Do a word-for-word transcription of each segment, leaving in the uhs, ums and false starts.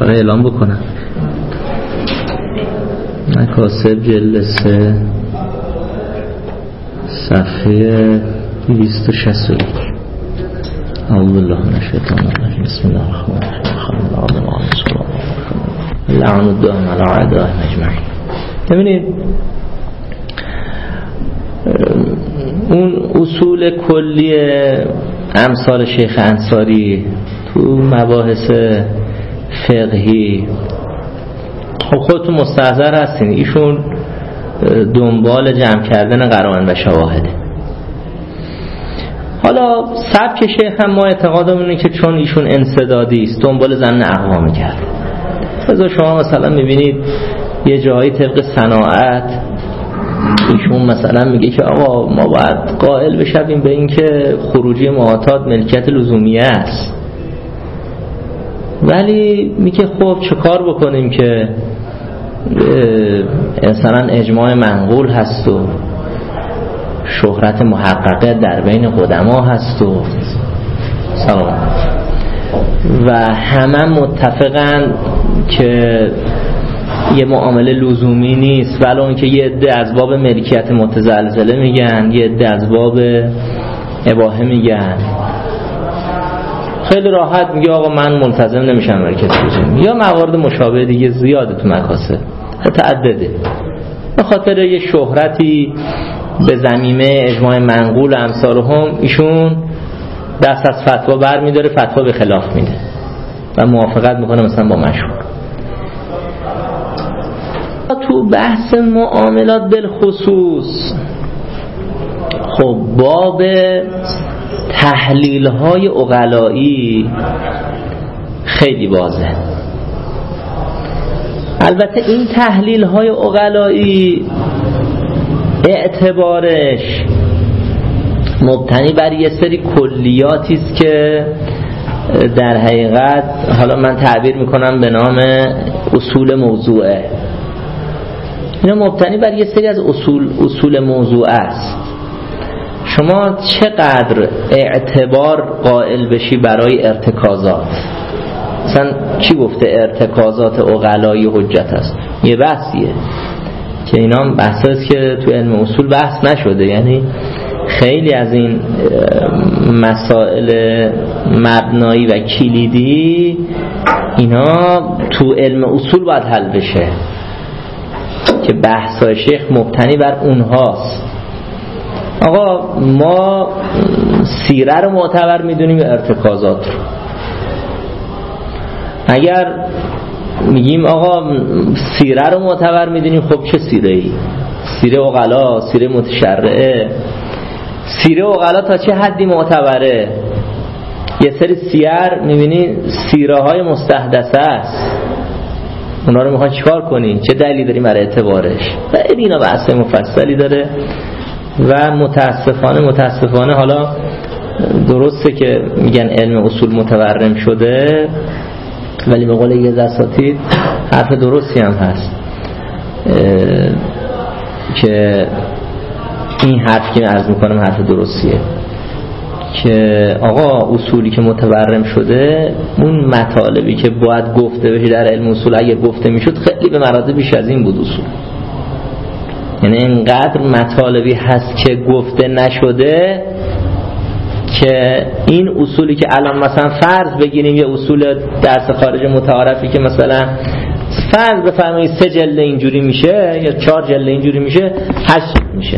فقط اعلام بکنم مکاسب جلد سه صفحه دویست و شصت و یک. اعوذ بالله من الشیطان الرجیم. بسم الله الرحمن الرحیم. لعن الدائم علی اعدائهم اجمعین. ببینید اون اصول کلی امثال شیخ انصاری تو مباحث فقهی خب خودتون مستحضر هستین ایشون دنبال جمع کردن قرائن و شواهد. حالا سبک شیخ هم ما اعتقادمون اینه که چون ایشون انسدادی است دنبال ضمن اقوا می‌کرد. مثلا شما مثلا می‌بینید یه جایی طبق صناعت ایشون مثلا میگه که آقا ما باید قائل بشیم به این که خروجی معاطات ملکیت لزومیه است، ولی میگه خب چه کار بکنیم که مثلا اجماع منقول هست و شهرت محققه در بین قدما هست و سلام و همه متفقن که یه معامله لزومی نیست، ولی اون که یه عده از باب ملکیت متزلزله میگن، یه عده از باب اباحه میگن. خیلی راحت میگه آقا من ملتزم نمیشم ملکیت لزومی. یا موارد مشابه دیگه زیاده تو مکاسب متعدده، به خاطر یه شهرتی به ضمیمه اجماع منقول امثالهم ایشون دست از فتوا بر میداره، فتوا به خلاف میده و موافقت میکنه مثلا با مشهور. تو بحث معاملات بالخصوص خب باب تحلیل های عقلایی خیلی واضحه. البته این تحلیل های عقلایی اعتبارش مبتنی بر یه سری کلیاتی است که در حقیقت حالا من تعبیر میکنم به نام اصول موضوعه. اینا مبتنی بر یه سری از اصول اصول موضوع است. شما چقدر اعتبار قائل بشی برای ارتکازات، مثلا چی گفته ارتکازات عقلایی حجت است، یه بحثیه که اینا بحثاست که تو علم اصول بحث نشده. یعنی خیلی از این مسائل مبنایی و کلیدی اینا تو علم اصول باید حل بشه که بحثای شیخ مبتنی بر اونهاست. آقا ما سیره رو معتبر میدونیم یا ارتکازات رو؟ اگر میگیم آقا سیره رو معتبر میدونیم، خب چه سیره ای؟ سیره عقلا، سیره متشرعه. سیره عقلا تا چه حدی معتبره؟ یه سری سیر میبینی سیره های مستحدثه است، اونا رو میخوان چیکار کنی؟ چه دلیلی داریم برای اعتبارش؟ و اینا بحث مفصلی داره و متاسفانه متاسفانه حالا درسته که میگن علم اصول متورم شده، ولی به قول یه اساتید حرف درستی هم هست که این حرف که عرض میکنم حرف درستیه که آقا اصولی که متورم شده اون مطالبی که باید گفته بشه در علم اصول اگه گفته میشد خیلی به مراتب بیش از این بود اصول. یعنی اینقدر مطالبی هست که گفته نشده که این اصولی که الان مثلا فرض بگیریم یه اصول درس خارج متعارفی که مثلا فرض بفرمایید سه جلد اینجوری میشه یا چهار جلد اینجوری میشه، هشت میشه.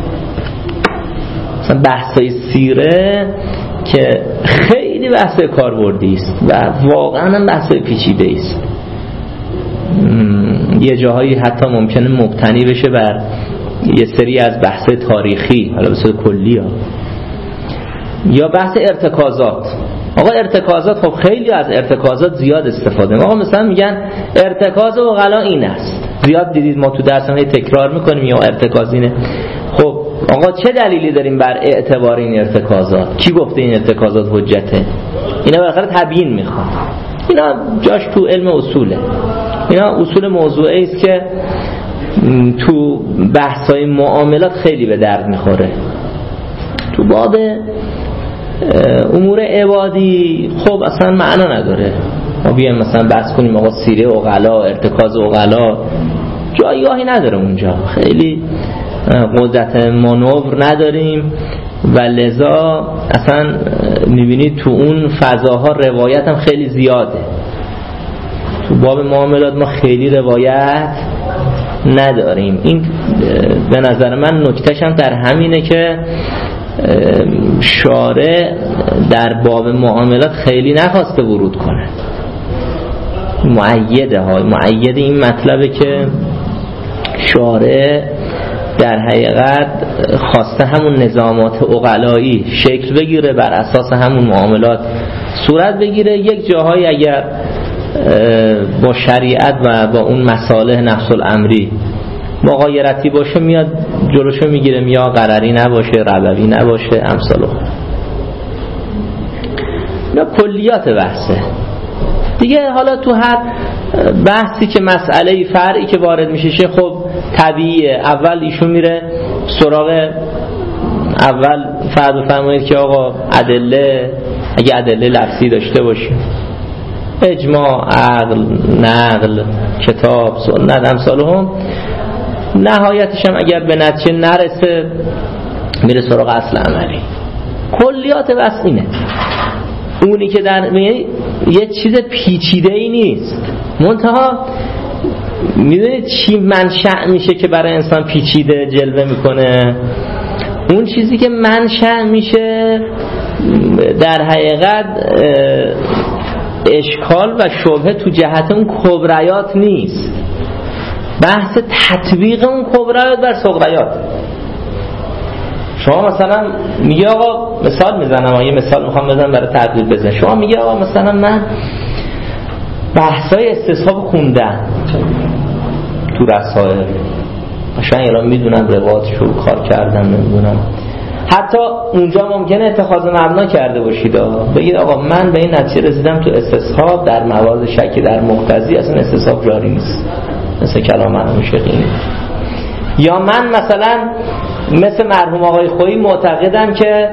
مثلا بحثای سیره که خیلی بحثای کاربردی است و واقعا هم بحثای پیچیده است، یه جاهایی حتی ممکنه مبتنی بشه بر یه سری از بحثای تاریخی، حالا به صورت کلی ها. یا بحث ارتکازات. آقا ارتکازات خب خیلی از ارتکازات زیاد استفاده. آقا مثلا میگن ارتکاز عقلا این است، زیاد دیدید ما تو درسمون تکرار میکنیم یا ارتکاز اینه. خب آقا چه دلیلی داریم بر اعتبار این ارتکازات؟ کی گفته این ارتکازات حجته؟ اینا بالاخره تبیین میخواد. اینا جاش تو علم اصوله. اینا اصول موضوعی است که تو بحث‌های معاملات خیلی به درد میخوره. تو باب امور عبادی خب اصلا معنا نداره. ما بیایم مثلا بحث کنیم آقا سیره عقلا، ارتکاز عقلا، جایگاهی نداره اونجا، خیلی قدرت مانور نداریم و لذا اصلا میبینید تو اون فضاها روایت هم خیلی زیاده. تو باب معاملات ما خیلی روایت نداریم. این به نظر من نکتهش هم در همینه که شارع در باب معاملات خیلی نخواسته ورود کنه. مؤیده های مؤید این مطلبه که شارع در حقیقت خواسته همون نظامات عقلایی شکل بگیره، بر اساس همون معاملات صورت بگیره. یک جاهایی اگر با شریعت و با اون مصالح نفس الامری مغایرتی باشه میاد جلوشو میگیره، یا قراری نباشه، ربوی نباشه، امثال اینا کلیات بحثه دیگه. حالا تو هر بحثی که مسئله فرعی که وارد میشه خب طبیعیه اول ایشون میره سراغ اول فرض فرمایید که آقا ادله، اگه ادله لفظی داشته باشیم، اجماع، عقل، نقل، کتاب، سنت، امثالهم، نهایتش هم اگر به نتیجه نرسه میره سراغ اصل عملی. کلیات بس اینه. اونی که در یه چیز پیچیده ای نیست، منتها میدونید چی منشأ میشه که برای انسان پیچیده جلوه میکنه؟ اون چیزی که منشأ میشه در حقیقت اشکال و شبهه تو جهت اون کبریات نیست، بحث تطبیق اون کبریات بر صغریات. شما مثلا میگه آقا، مثال میزنم، یه مثال میخوام بزنم برای تطبیق بزنم. شما میگه آقا مثلا من بحثای استصحاب خوندم تو رسائل، مثلا الان میدونم روایتشو کار کردم، نمیدونم حتی اونجا ممکنه اتخاذ مبنا کرده باشید، بگید آقا من به این نتیجه رسیدم تو استصحاب در موارد شکی در مقتضی اصلا استصحاب جاری نیست، مثل کلام مرحوم شیخ این. یا من مثلا مثل مرحوم آقای خویی معتقدم که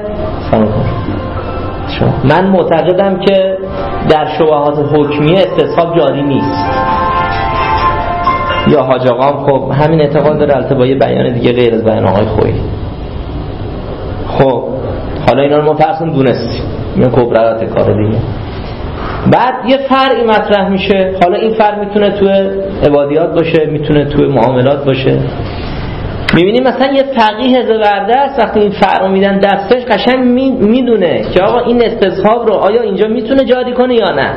من معتقدم که در شبهات حکمیه استصحاب جاری نیست. یا حاج آقام خب همین اعتقاد داره، البته با یه بیان دیگه غیر از بیان آقای خویی. خب حالا اینا رو ما فرضاً دونستیم، این کبریات کار دیگه. بعد یه فرعی مطرح میشه، حالا این فرع میتونه توی عبادیات باشه، میتونه توی معاملات باشه. میبینیم مثلا یه فقیه زبردست وقتی این فرع رو میدن دستش قشنگ میدونه که آقا این استصحاب رو آیا اینجا میتونه جاری کنه یا نه،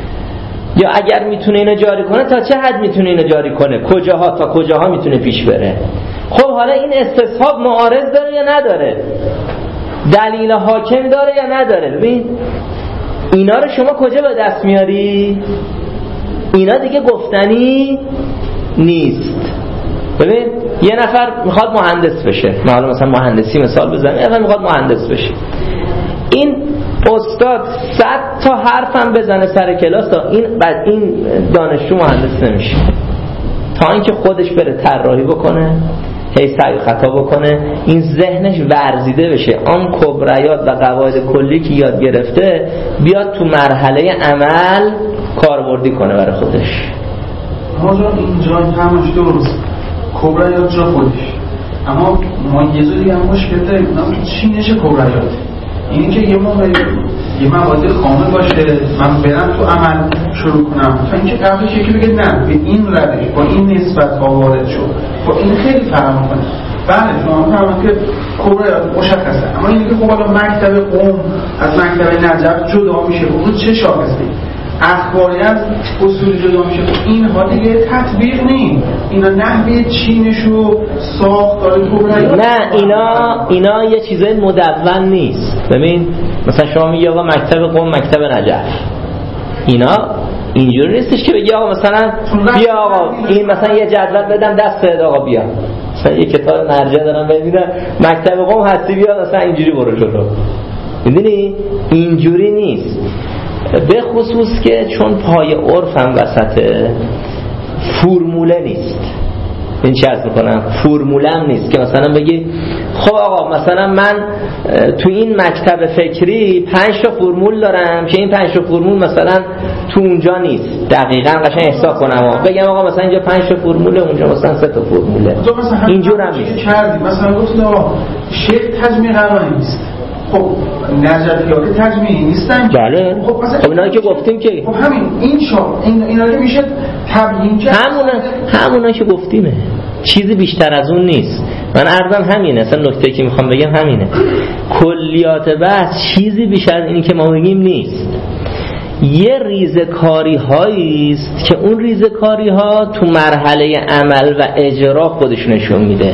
یا اگر میتونه اینو جاری کنه تا چه حد میتونه اینو جاری کنه، کجاها تا کجاها میتونه پیش بره. خب حالا این استصحاب معارض داره یا نداره، دلیل حاکم داره یا نداره. ببین اینا رو شما کجا به دست میاری؟ اینا دیگه گفتنی نیست. ببین یه نفر میخواد مهندس بشه، حالا مثلا مهندسی مثال بزنم، یه نفر میخواد مهندس بشه، این استاد صد تا حرفم بزنه سر کلاس تا این بعد این دانشجو مهندس نمیشه، تا اینکه خودش بره طراحی بکنه، هی سعی و خطا بکنه، این ذهنش ورزیده بشه، آن کبریات و قواعد کلی که یاد گرفته بیاد تو مرحله عمل کاربردی کنه برای خودش. ما جا اینجا همش درست کبریات جا خودش، اما ما یه جوری هم مشکل داریم، اونم که چی نشه کبریات، اینی که یه موقع یه مواد خامه باشه من برم تو عمل شروع کنم، تا اینکه قبلش یکی بگه نه به این روش با این نسبت ها وارد شد، با این خیلی فرق میکنه. بله شما میفهمید که کبریات مشخصه، اما اینی که خب حالا مکتب قم از مکتب نجف جدا میشه، اون چه شاخصی اخباری از اصول جدا میشه، اینها دیگه تطبیق نیم، اینا نحوه چینش و ساختار کبریات نه، اینا اینا یه چیزای مدون نیست. ببین مثلا شما میگی آقا مکتب قم مکتب نجف، اینا اینجوری نیستش که بگی آقا مثلا بیا آقا این مثلا یه جدول بدم دست بده آقا بیا، مثلا یه کتاب مرجع دارم ببینم مکتب قم هستی بیا مثلا اینجوری برو جلو. میدونی اینجوری نیست، به خصوص که چون پای عرف هم وسطه، فرموله نیست. این چه عرض میکنم، فرموله هم نیست که مثلا بگی خب آقا مثلا من تو این مکتب فکری پنج تا فرمول دارم که این پنج تا فرمول مثلا تو اونجا نیست، دقیقاً قشنگ حساب کنم و بگم آقا مثلا اینجا پنج تا فرموله، اونجا مثلا سه تا فرموله. اینجور هم نیست. کردی مثلا گفتید آقا شیخ تجمیع قراری نیست. خب نظریات تجمیعی نیستن. بله. خب مثلا خب اینا که گفتیم که خب همین این شا این اینا که میشه تبیین کرد. همونا همونا که گفتیمه. چیزی بیشتر از اون نیست. من عرضم همینه، اصلا نکته که میخوام بگم همینه. کلیات بحث چیزی بیشتر از اینی که ما بگیم نیست. یه ریزکاری هایی است که اون ریزکاری ها تو مرحله عمل و اجرا خودش نشون میده.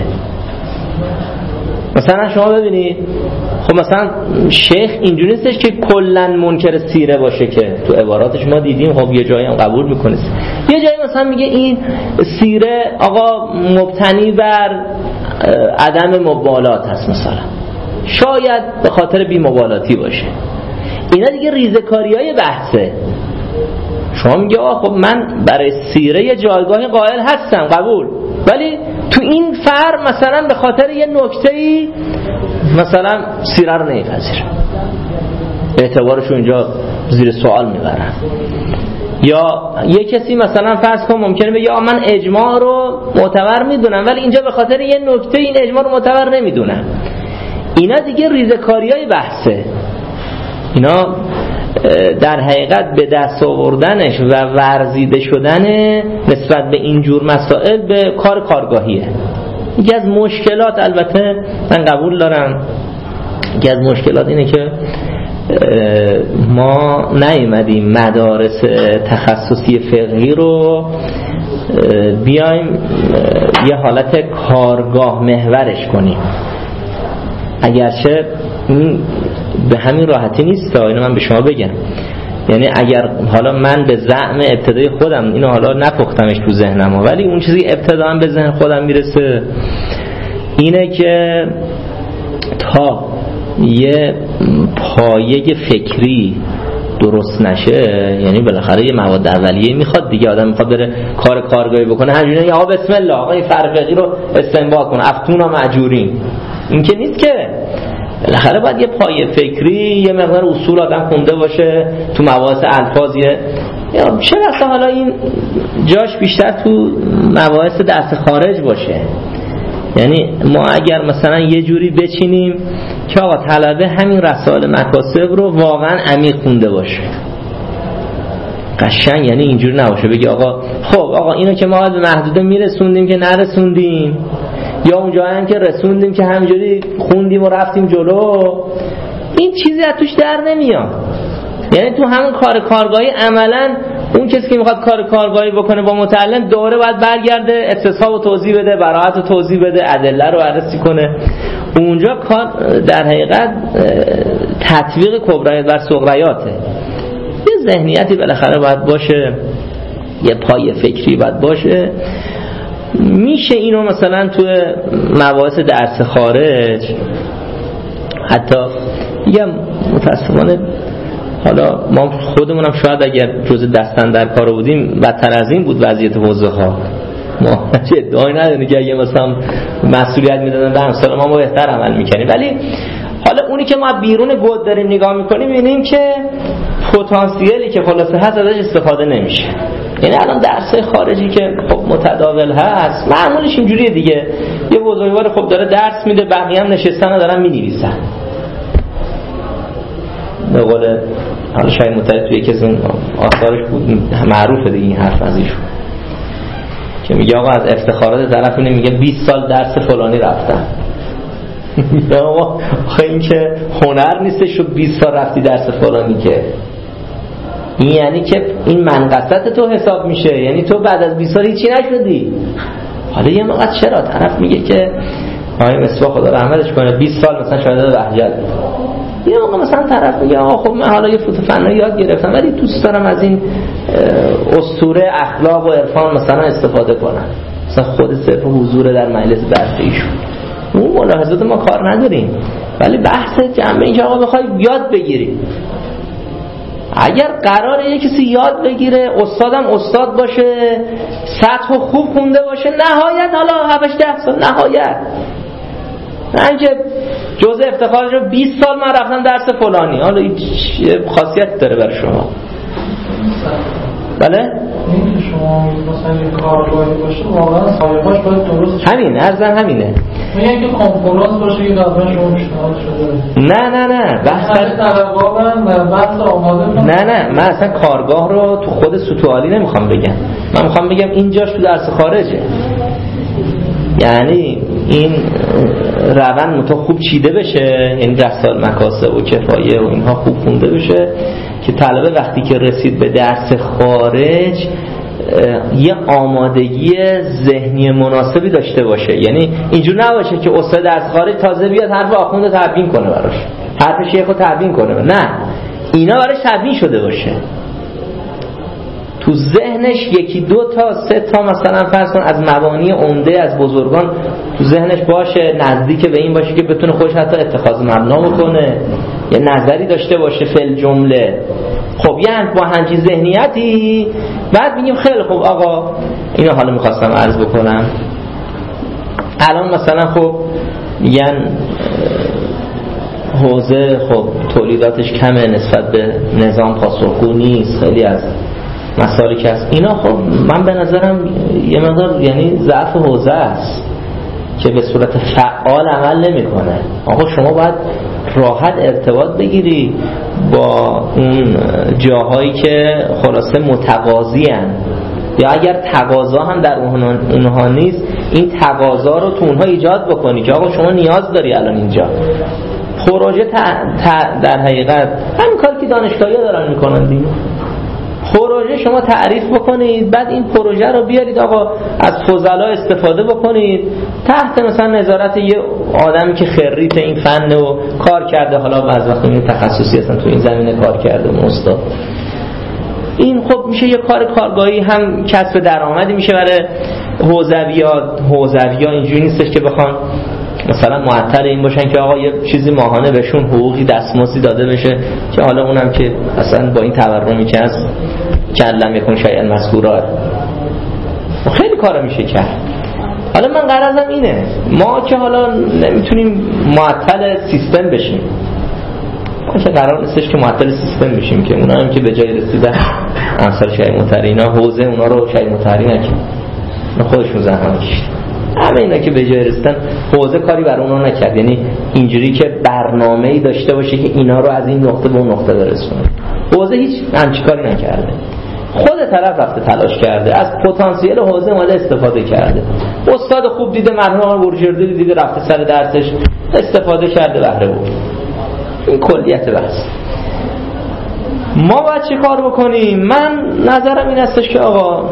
مثلا شما ببینید خب مثلا شیخ اینجوری نیستش که کلن منکر سیره باشه که تو عباراتش ما دیدیم، خب یه جایی هم قبول میکنه، یه جایی مثلا میگه این سیره آقا مبتنی بر عدم مبالات هست، مثلا شاید به خاطر بی مبالاتی باشه. اینا دیگه ریزکاریای بحثه. شما میگه آقا خب من برای سیره یه جایگاه قائل هستم، قبول، ولی تو این فر مثلا به خاطر یه نکته‌ای مثلا سیره رو نمیپذیرم، اعتبارشو اینجا زیر سوال میبرم. یا یه کسی مثلا فرض کن ممکنه بگه آقا من اجماع رو معتبر میدونم ولی اینجا به خاطر یه نکته این اجماع رو معتبر نمیدونم. اینا دیگه ریزکاریای بحثه. اینا در حقیقت به دست آوردنش و ورزیده شدن نسبت به اینجور مسائل به کار کارگاهیه. یکی از مشکلات، البته من قبول دارم، یکی از مشکلات اینه که ما نیومدیم مدارس تخصصی فقهی رو بیایم یه حالت کارگاه محورش کنیم. اگرچه به همین راحتی نیست، اینو من به شما بگم. یعنی اگر حالا من به زعم ابتدای خودم اینو حالا نپختمش تو ذهنم، ولی اون چیزی ابتداً به ذهن خودم میرسه اینه که تا یه پایه فکری درست نشه، یعنی بالاخره یه مواد اولیه میخواد دیگه، آدم میخواد بره کار کارگاهی بکنه همینجوری آقا بسم الله آقا این فرقی رو استنباط کنه افتونا معجورین، این که نیست که. بالاخره باید یه پایه فکری، یه مقدار اصول آدم خونده باشه تو مباحث الفاظیه. یا چه وقتا حالا این جاش بیشتر تو مباحث دست خارج باشه. یعنی ما اگر مثلا یه جوری بچینیم که آقا طلبه همین رسائل مکاسب رو واقعا عمیق خونده باشه، قشنگ، یعنی اینجوری نباشه بگی آقا خب آقا اینو که ما به محدوده میرسوندیم که نرسوندیم، یا اونجایی هم که رسوندیم که همینجوری خوندیم و رفتیم جلو، این چیزی از توش در نمیاد. یعنی تو همون کار کارگاهی عملاً اون کسی که میخواد کار کارگاهی بکنه با متعلم دوره باید برگرده استصحاب رو توضیح بده، براءت رو توضیح بده، ادله رو بررسی کنه. اونجا کار در حقیقت تطبیق کبریات بر صغریاته. یه ذهنیتی بالاخره باید باشه، یه پایه فکری باید باشه. میشه اینو مثلا تو مباحث درس خارج حتی میگم متاسفانه حالا ما خودمونم شاید اگر جز دستن در کار بودیم بدتر از این بود وضعیت حوزه ها. ما چه ادعایی نداریم که اگه مثلا مسئولیت میدادن به امثال ما ما بهتر عمل میکنیم، ولی حالا اونی که ما بیرون گود داریم نگاه میکنیم میبینیم که پتانسیلی که خلاصه هست ازش استفاده نمیشه. یعنی الان درسای خارجی که خب متداول هست معمولش اینجوریه دیگه، یه بزرگوار خب داره درس میده، بقیه هم نشستن و دارن مینویسن. به قول حالا شاید متعلق توی یکی از اون آثارش بود معروفه دیگه این حرف از ایشون که میگه آقا از افتخارات طرف اینه میگه بیست سال درس فلانی رفتم. میگه آقا این که هنر نیستش و بیست سال رفتی درس فلانی، که این یعنی که این منقصت تو حساب میشه، یعنی تو بعد از بیست سال هیچی نشدی. حالا یه موقع چرا طرف میگه که آقای مسوا خدا رحمتش کنه بیست سال مثلا شاید وحجت، یه موقع مثلا طرف میگه آقا خب من حالا یه فوت فنی یاد گرفتم ولی دوست دارم از این اسطوره اخلاق و عرفان مثلا استفاده کنم، مثلا خود صرف حضور در مجلس درس ایشون. اون ملاحظات ما کار نداریم، ولی بحث جنبه اینجا آقا بخوای یاد بگیری. اگر قراره یه کسی یاد بگیره، استادم استاد باشه، سطح خوب خونده باشه، نهایت حالا هفتش ده سال نهایت من که جزء افتخارش رو بیست سال من رفتم درس فلانی، حالا این خاصیت داره برای شما. بله؟ این که شما مثلا یک کارگاهی باشه واقعا سایقاش باید درست همین ارزم همینه. میگن که کنفرانس باشه که قبلا شما پیشنهاد شده. نه نه نه بحث ترقابن و بحث آماده کنم. نه نه من اصلا کارگاه رو تو خود سوتوالی نمیخوام بگم، من میخوام بگم اینجاش تو درس خارجه. یعنی این روند متا خوب چیده بشه، یعنی رسال مکاسب و کفایه و اینها خوب خونده بشه که طلبه وقتی که رسید به درس خارج یه آمادگی ذهنی مناسبی داشته باشه. یعنی اینجور نباشه که استاد درس خارج تازه بیاد حرف آخوند رو تبیین کنه براش، حرف شیخ رو تبیین کنه، نه، اینا براش تبیین شده باشه، تو ذهنش یکی دو تا سه تا مثلا فرض کن از مبانی عمده از بزرگان تو ذهنش باشه، نزدیک به این باشه که بتونه خودش حتی اتخاذ مبنا بکنه، یه نظری داشته باشه فل جمله. خب یعنی با همچین ذهنیتی بعد میگیم خیلی خوب آقا اینو حالا میخواستم عرض بکنم. الان مثلا خب میگن حوزه خب تولیداتش کمه نسبت به نظام پاسخگو نیست، خیلی از مسائلی که هست اینا، خب من به نظرم یه مقدار یعنی ضعف حوزه است که به صورت فعال عمل نمیکنه. آقا شما باید راحت ارتباط بگیری با اون جاهایی که خلاصه متقاضی هن، یا اگر تقاضا هم در اونها نیست این تقاضا رو تو اونها ایجاد بکنی که آقا شما نیاز داری الان اینجا پروژه در حقیقت همین کار که دانشگاهی دارن میکنن دیگه، پروژه شما تعریف بکنید، بعد این پروژه رو بیارید آقا از فضلا استفاده بکنید تحت مثلا نظارت یه آدمی که خریت این فن و کار کرده، حالا بعضی وقتا این تخصصی هستن تو این زمینه کار کرده استاد، این خب میشه یه کار کارگاهی هم کسب درآمدی میشه برای حوزویات. حوزویا اینجوری نیستش که بخوان مثلا معطل این باشن که آقا یه چیزی ماهانه بهشون حقوقی دستمزدی داده بشه که حالا اونم که اصلا با این تورمی که هست کلم یکون شیئا مذکورا خیلی کارا میشه کرد. حالا من غرضم اینه ما که حالا نمیتونیم معطل سیستم بشیم، ما که قرار نیستش که معطل سیستم بشیم که اونا هم که به جای رسیدن امثال شیء مطهری اینا حوزه اونا رو شیء مطهری نکنن، خودشون زحمت کشیدن، همه اینا که به جای رسیدن حوزه کاری بر اونا نکرد. یعنی اینجوری که برنامه‌ای داشته باشه که اینا رو از این نقطه به اون نقطه برسونه، حوزه هیچ همچین کاری نکرده. خود طرف رفته تلاش کرده، از پتانسیل حوزه اومده استفاده کرده، استاد خوب دیده، مرحوم بورژردی دیده، رفته سر درسش استفاده کرده، بهره برد. این کلیت بحث. ما باید چه کار بکنیم؟ من نظرم این استش که آقا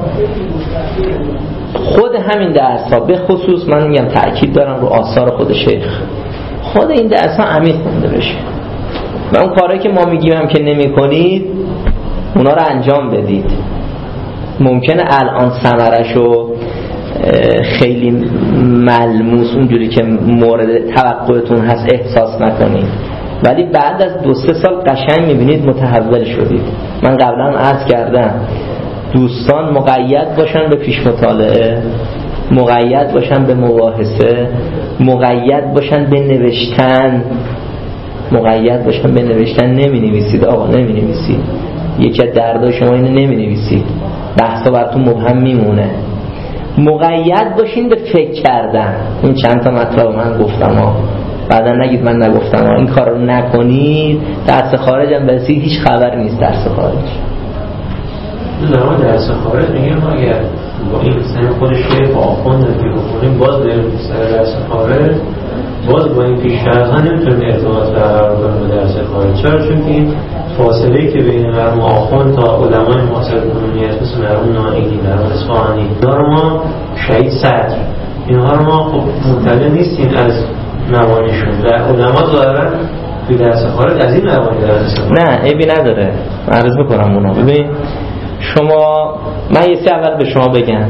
خود همین درس ها به خصوص من میگم تأکید دارم رو آثار خود شیخ، خود این درس ها عمیق خونده بشه و اون کارهایی که ما میگیم هم که نمی کنید اونا رو انجام بدید. ممکنه الان ثمرشو خیلی ملموس اونجوری که مورد توقعتون هست احساس نکنید، ولی بعد از دو سه سال قشنگ میبینید متحول شدید. من قبلا عرض کردم دوستان مقید باشن به پیش مطالعه، مقید باشن به مباحثه، مقید باشن به نوشتن، مقید باشن به نوشتن. نمی نویسید آقا، نمی نویسید. یکی از دردای شما اینه نمی نویسید، بحثا براتون مبهم میمونه. مقید باشین به فکر کردن. این چند تا مطلب من گفتم ها، بعدا نگید من نگفتم ها. این کار رو نکنید درس خارج هم برسید هیچ خبری نیست درس خارج. زمان درس خارج میگم اگر با این سن خودش که با آخوند نفیه بکنیم باز بریم سر درس خارج، باز با این پیشترزها نمیتونیم ارتباط برقرار کنیم به درس خارج. چرا؟ چون که این فاصله که بین مرحوم آخوند تا علمای معاصر کنونی هست مثل مرحوم نائینی، مرحوم اصفهانی، اینا رو ما شهید صدر، اینها رو ما خب مطلع نیستیم از موانیشون و علما ظاهرا توی درس خارج از این موانی درس خارج نه عیبی نداره. عرض بکنم اونا. ببین شما، من یه سی اول به شما بگم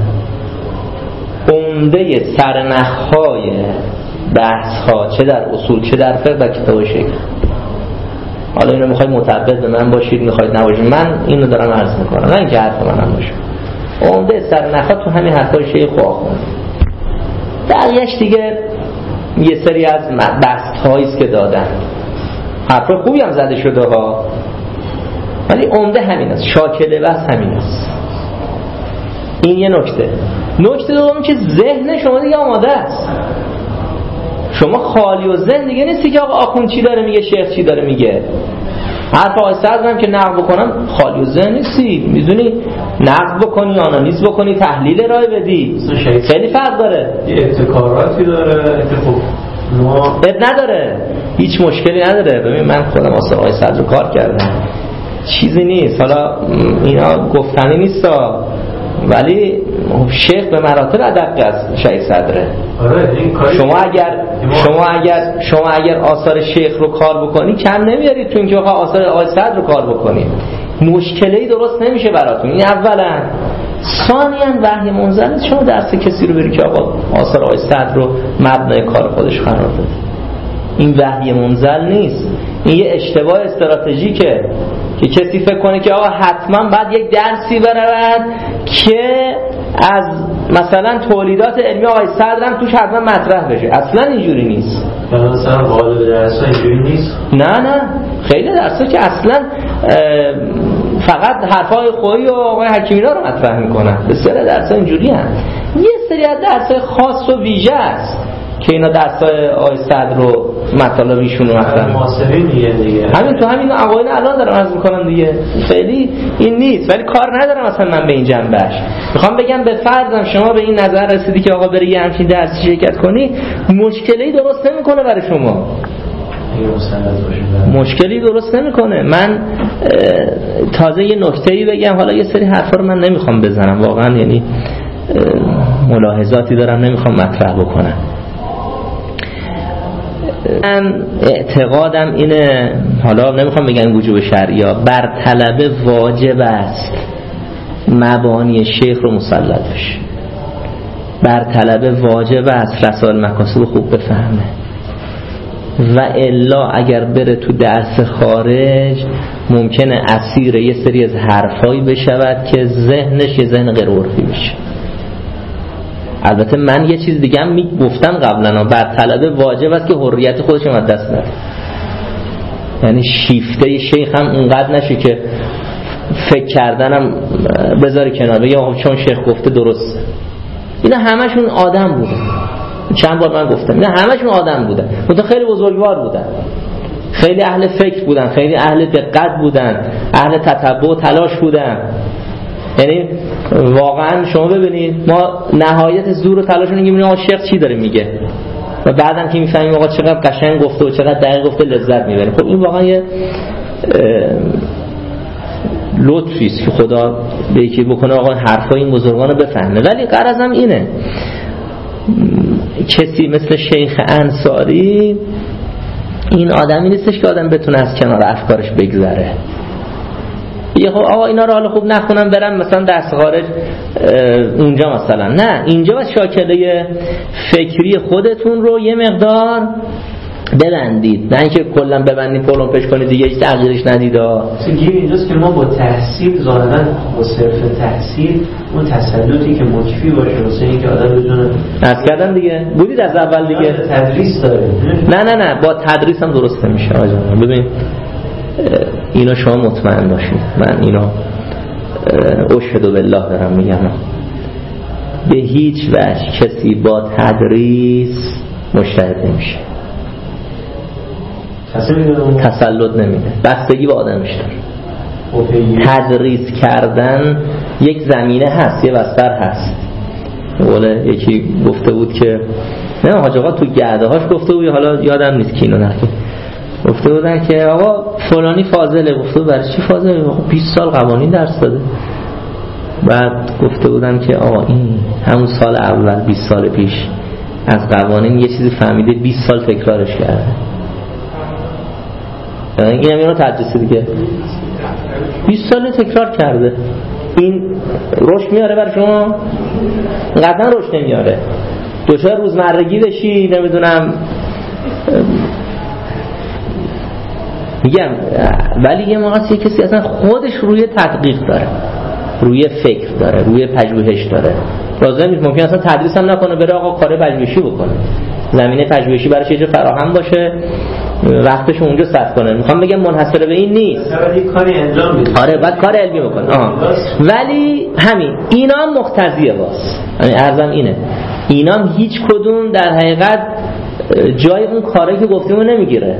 عمده سرنخهای بحث ها چه در اصول چه در فقه در کتاب شیخ. حالا اینو میخواید متعبد به من باشید میخواید نباشید، من اینو دارم عرض میکنم، نه اینکه حرف منم باشه. عمده سرنخها تو همین حرفای شیخ و آخوند. بقیه‌اش دیگه یه سری از بست هایی است که دادن، حرف خوبی هم زده شده ها، ولی عمده همین است، شاکله بس همین است. این یه نکته. نکته دوم که ذهن شما دیگه آماده است، شما خالی و ذهن دیگه نیستی که آقا آخوند چی داره میگه، شیخ چی داره میگه. حرف آقای صدرم که نقد بکنم خالی و ذهن نیستی، میدونی نقد بکنی، آنالیز بکنی، تحلیل ارائه بدی، خیلی فرق داره. یه ابتکاراتی داره که خب ما اب نداره، هیچ مشکلی نداره. ببین من خودم واسه آقای صدر رو کار کردم، چیزی نیست، حالا اینا گفتنی نیستا، ولی شیخ به مراتب ادق است شیخ صدره. شما اگر شما اگر شما اگر آثار شیخ رو کار بکنی کم نمیارید، تو اینکه آقا آثار آقای صدر رو کار بکنید مشکلی درست نمیشه براتون. این اولا. ثانیاً وحی منزل نیست شما درس کسی رو بری که آقا آثار آقای صدر رو مبنای کار خودش قرار بده. این وحی منزل نیست، این یه اشتباه استراتژیکه که کسی فکر کنه که آقا حتما باید یک درسی برود که از مثلا تولیدات علمی آقای صدرم توش حتما مطرح بشه. اصلا اینجوری نیست. مثلا غالب درس‌ها اینجوری نیست. نه نه، خیلی درس‌ها که اصلا فقط حرفای خویی و آقای حکیمی‌ها رو مطرح میکنن. بسیار درس‌ها اینجوری هستند. یه سری از درس‌های خاص و ویژه است که اینا درس‌های آقای صدر رو مطالب ایشون رو مطرح معاصرین دیگه دیگه همین تو همین اوایل الان دارم عرض میکنم دیگه، خیلی این نیست، ولی کار ندارم مثلا من به این جنبش. میخوام بگم به فرضم شما به این نظر رسیدی که آقا بری یه همچین درسی شرکت کنی، مشکلی درست نمیکنه برای شما، مشکلی درست نمیکنه. من تازه یه نکته‌ای بگم، حالا یه سری حرفا رو من نمیخوام بزنم واقعا، یعنی ملاحظاتی دارم نمیخوام مطرح بکنم. من اعتقادم اینه، حالا نمیخوام بگم وجوب شرعی، بر طلب واجب است مبانی شیخ رو مسلط بشه، بر طلب واجب است رسائل مکاسب خوب بفهمه، و الا اگر بره تو درس خارج ممکنه اسیر یه سری از حرفایی بشود که ذهنش یه ذهن غیر عرفی بشه. البته من یه چیز دیگه هم میگفتم قبلا، بر طلب واجب است که حریت خودش رو از دست نده، یعنی شیفته شیخ هم اونقدر نشه که فکر کردنم بذاری کنار بگه آقا چون شیخ گفته درسته. اینا همشون آدم بودن، چند بار من گفتم اینا همشون آدم بودن، منتها خیلی بزرگوار بودن، خیلی اهل فکر بودن، خیلی اهل دقت بودن، اهل تتبع و تلاش بودن. یعنی واقعا شما ببینید ما نهایت زور و تلاش رو میگیم آقا شیخ چی داره میگه، و بعدم که میفهمیم آقا چقدر قشنگ گفته و چقدر دقیق گفته لذت میبریم. خب این واقعا یه لطفی است که خدا به یکی بکنه آقا حرفای این بزرگان رو بفهمه. ولی غرضم اینه کسی مثل شیخ انصاری این آدمی نیستش که آدم بتونه از کنار افکارش بگذره. یه خب آقا اینا رو حالا خوب نخونم برم مثلا درس خارج اونجا مثلا، نه، اینجا باید شاکله فکری خودتون رو یه مقدار ببندید، نه اینکه کلا ببندید پلون پش کنید دیگه هیچ تغییرش ندید. گیر اینجاست که ما با تحصیل ظاهرا با صرف تحصیل اون تسلطی که مکفی باشه واسه اینکه آدم بدونه از کردن دیگه بودید از اول دیگه تدریس داره. نه نه نه با تدریس هم درست نمیشه آقا. ببین اینا شما مطمئن باشید، من اینا اشهد بالله دارم میگم، به هیچ وجه کسی با تدریس مجتهد نمیشه، تسلط نمیده، بستگی به آدمش داره. تدریس کردن یک زمینه هست، یه بستر هست. ولی یکی گفته بود که نه حاج آقا تو گرده هاش گفته بود، حالا یادم نیست کی اینو نگفت، گفته بودن که آقا فلانی فاضله. گفته بود برای چی فاضله؟ آقا بیست سال قوانین درس داده. بعد گفته بودن که آقا این همون سال اول بیست سال پیش از قوانین یه چیزی فهمیده، بیست سال تکرارش کرده. این هم اینو تدریس دیگه، بیست سال تکرار کرده. این رشد میاره برای شما؟ قطعا رشد نمیاره. دوچار روزمرگی بشی، نمیدونم میگم، ولی یه موقعی کسی اصلا خودش روی تدقیق داره، روی فکر داره، روی پژوهش داره، لازم نیست ممکن اصلا تدریس هم نکنه، بره آقا کار پژوهشی بکنه. زمینه پژوهشی براش یه جا فراهم باشه، وقتش اونجا صرف کنه. میخوام بگم منحصر به این نیست، ولی کاری انجام میده. آره باید کار علمی بکنه. آه. ولی همین اینا مقتضیه واس، یعنی ارزم اینه اینا هیچ کدوم در حقیقت جای اون کاری که گفتیم رو نمیگیره.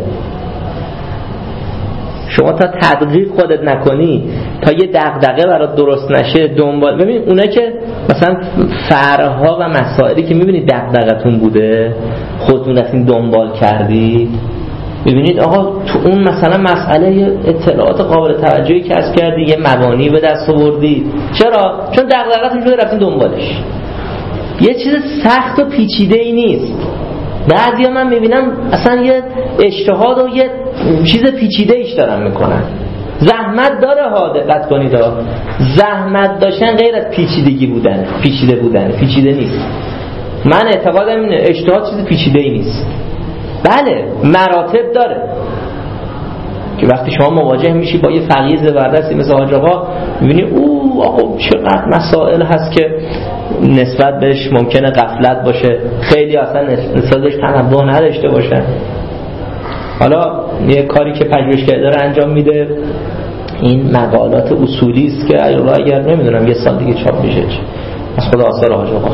شما تا تدقیق خودت نکنی، تا یه دغدغه برات درست نشه دنبال، ببین اونایی که مثلا فرع‌ها و مسائلی که میبینید دغدغتون بوده خودتون رفتین دنبال کردید، میبینید آقا تو اون مثلا مسئله اطلاعات قابل توجهی کسب کردی، یه مبانی به دست آوردید. چرا؟ چون دغدغتون شده رفتین دنبالش. یه چیز سخت و پیچیده ای نیست. بعضیا من میبینم اصلا یه اجتهاد و یه چیز پیچیده ایش دارن میکنن. زحمت داره ها، دقت کنید ها، زحمت داشتن غیر از پیچیدگی بودن، پیچیده بودن پیچیده نیست. من اعتقادم اینه اجتهاد چیز پیچیده ای نیست. بله مراتب داره که وقتی شما مواجه میشی با یه فقیه زبردستی مثل حاج آقا، میبینی او آقا چقدر مسائل هست که نسبت بهش ممکنه غفلت باشه، خیلی اصلا نسبت بهش تنوع نداشته باشن. حالا یه کاری که پژوهشگر داره انجام میده، این مقالات اصولی است که اگر نمیدونم یه سال دیگه چاپ میشه از خود آثار حاج آقا،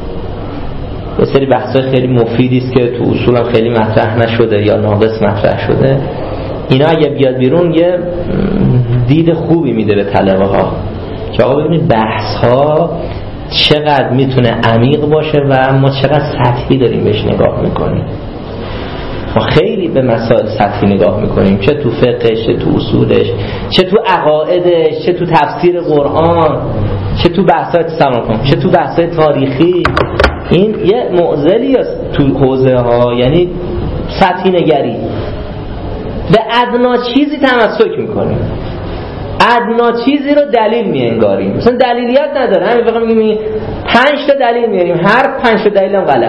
یه سری بحثای خیلی مفیدی است که تو اصولا خیلی مطرح نشده یا ناقص مطرح شده. اینا اگه بیاد بیرون یه دید خوبی میده به طلبه ها که آقا ببینید بحث ها چقدر میتونه عمیق باشه و ما چقدر سطحی داریم بهش نگاه میکنیم. ما خیلی به مسائل سطحی نگاه میکنیم، چه تو فقهش، چه تو اصولش، چه تو عقایدش، چه تو تفسیر قرآن، چه تو بحثای سلام چه تو بحثای تاریخی. این یه معضلی است تو حوزه ها، یعنی سطحی نگری، به ادنا چیزی تمسک میکنیم، ادنا چیزی رو دلیل میانگاریم. مثلا دلیلیت نداره، همین فقط میگیم پنج تا دلیل میاریم، هر پنج تا دلیل هم غلط.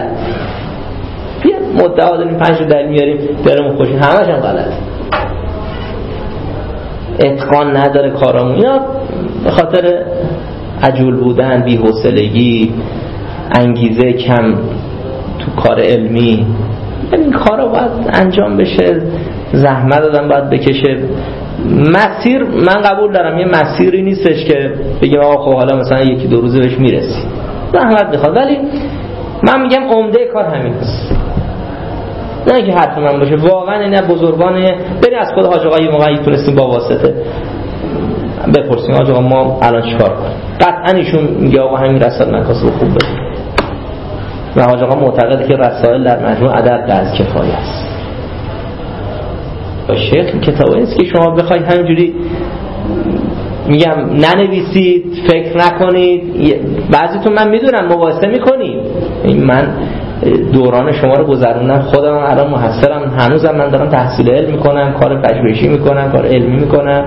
بیا مدعا داریم پنج تا دلیل میاریم درمون خوشی، همش هم غلط. اتقان نداره کارامون. اینا به خاطر عجول بودن، بی‌حوصلگی، انگیزه کم تو کار علمی. این کارا باید انجام بشه، زحمت دادن باید بکشه. مسیر من قبول دارم، یه مسیری نیستش که بگیم آقا خب حالا مثلا یکی دو روزه بهش میرسی، زحمت بخواد. ولی من میگم عمده کار همین است، نه که حرف من باشه. واقعا این بزرگانه بری از خود حاج آقا یه موقعی تونستیم با واسطه بپرسیم حاج آقا ما الان چیکار کنیم، قطعا ایشون میگه آقا همین رسائل نکاسب خوب بده. و حاج آقا معتقده که رسائل در مجموع عدد از کفایه است. و شیخ کتابی نیست که شما بخواید همینجوری میگم ننویسید، فکر نکنید. بعضیتون من میدونم مباحثه میکنید، من دوران شما رو گذروندم، خودم الان محصلم، هنوزم من دارم تحصیل علم میکنم، کار پژوهشی میکنم، کار علمی میکنم.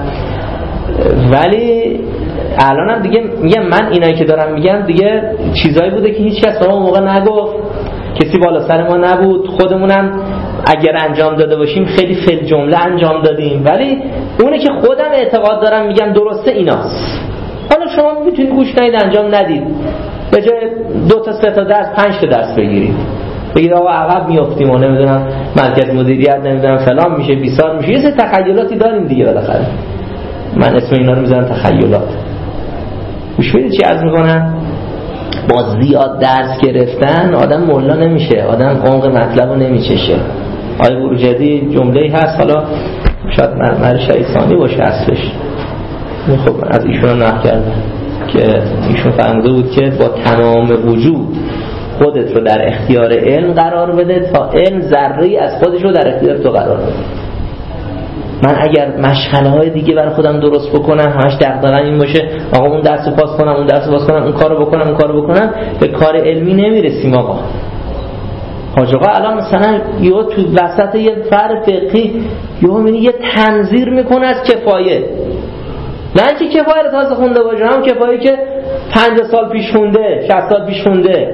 ولی الانم دیگه میگم من اینایی که دارم میگم دیگه چیزایی بوده که هیچ کس به ما موقع نگفت، کسی بالا سر ما نبود، خودمونم اگر انجام داده باشیم خیلی فل جمله انجام دادیم. ولی اونه که خودم اعتقاد دارم میگم درسته ایناست. حالا شما میتونید گوش کنید انجام ندید، به جای دو تا سه تا درس پنج تا درس بگیرید، بگید آقا عقب میافتیم و نمیدونم مرکز مدیریت نمیدونم فلان میشه بیست سال میشه. یه سری تخیلاتی داریم دیگه بالاخره، من اسم اینا رو میذارم تخیلات. گوش بدید چی عرض میکنم. با زیاد درس گرفتن آدم مولا نمیشه، آدم عمق مطلب رو نمیچشه. آیه بروجردی جمله‌ای هست، حالا شاید مرمر شیطانی باشه اصلش، خب از ایشون نقل کردم که ایشون فرموده بود که با تمام وجود خودت رو در اختیار علم قرار بده تا علم ذره‌ای از خودش رو در اختیار تو قرار بده. من اگر مشغله‌های دیگه برای خودم درست بکنم، همش دغدغه‌ام این باشه آقا اون درس رو پاس کنم، اون درس رو پاس کنم، اون کارو بکنم، اون کارو بکنم، به کار علمی نمیرسیم آقا. حاج آقا الان مثلا یا تو وسط یه فرع فقهی یا میبینی یه تنظیر میکنه از کفایه، نه اینکه کفایه رو تازه خونده باشه، هم کفایه که پنجاه سال پیش خونده، شصت سال پیش خونده.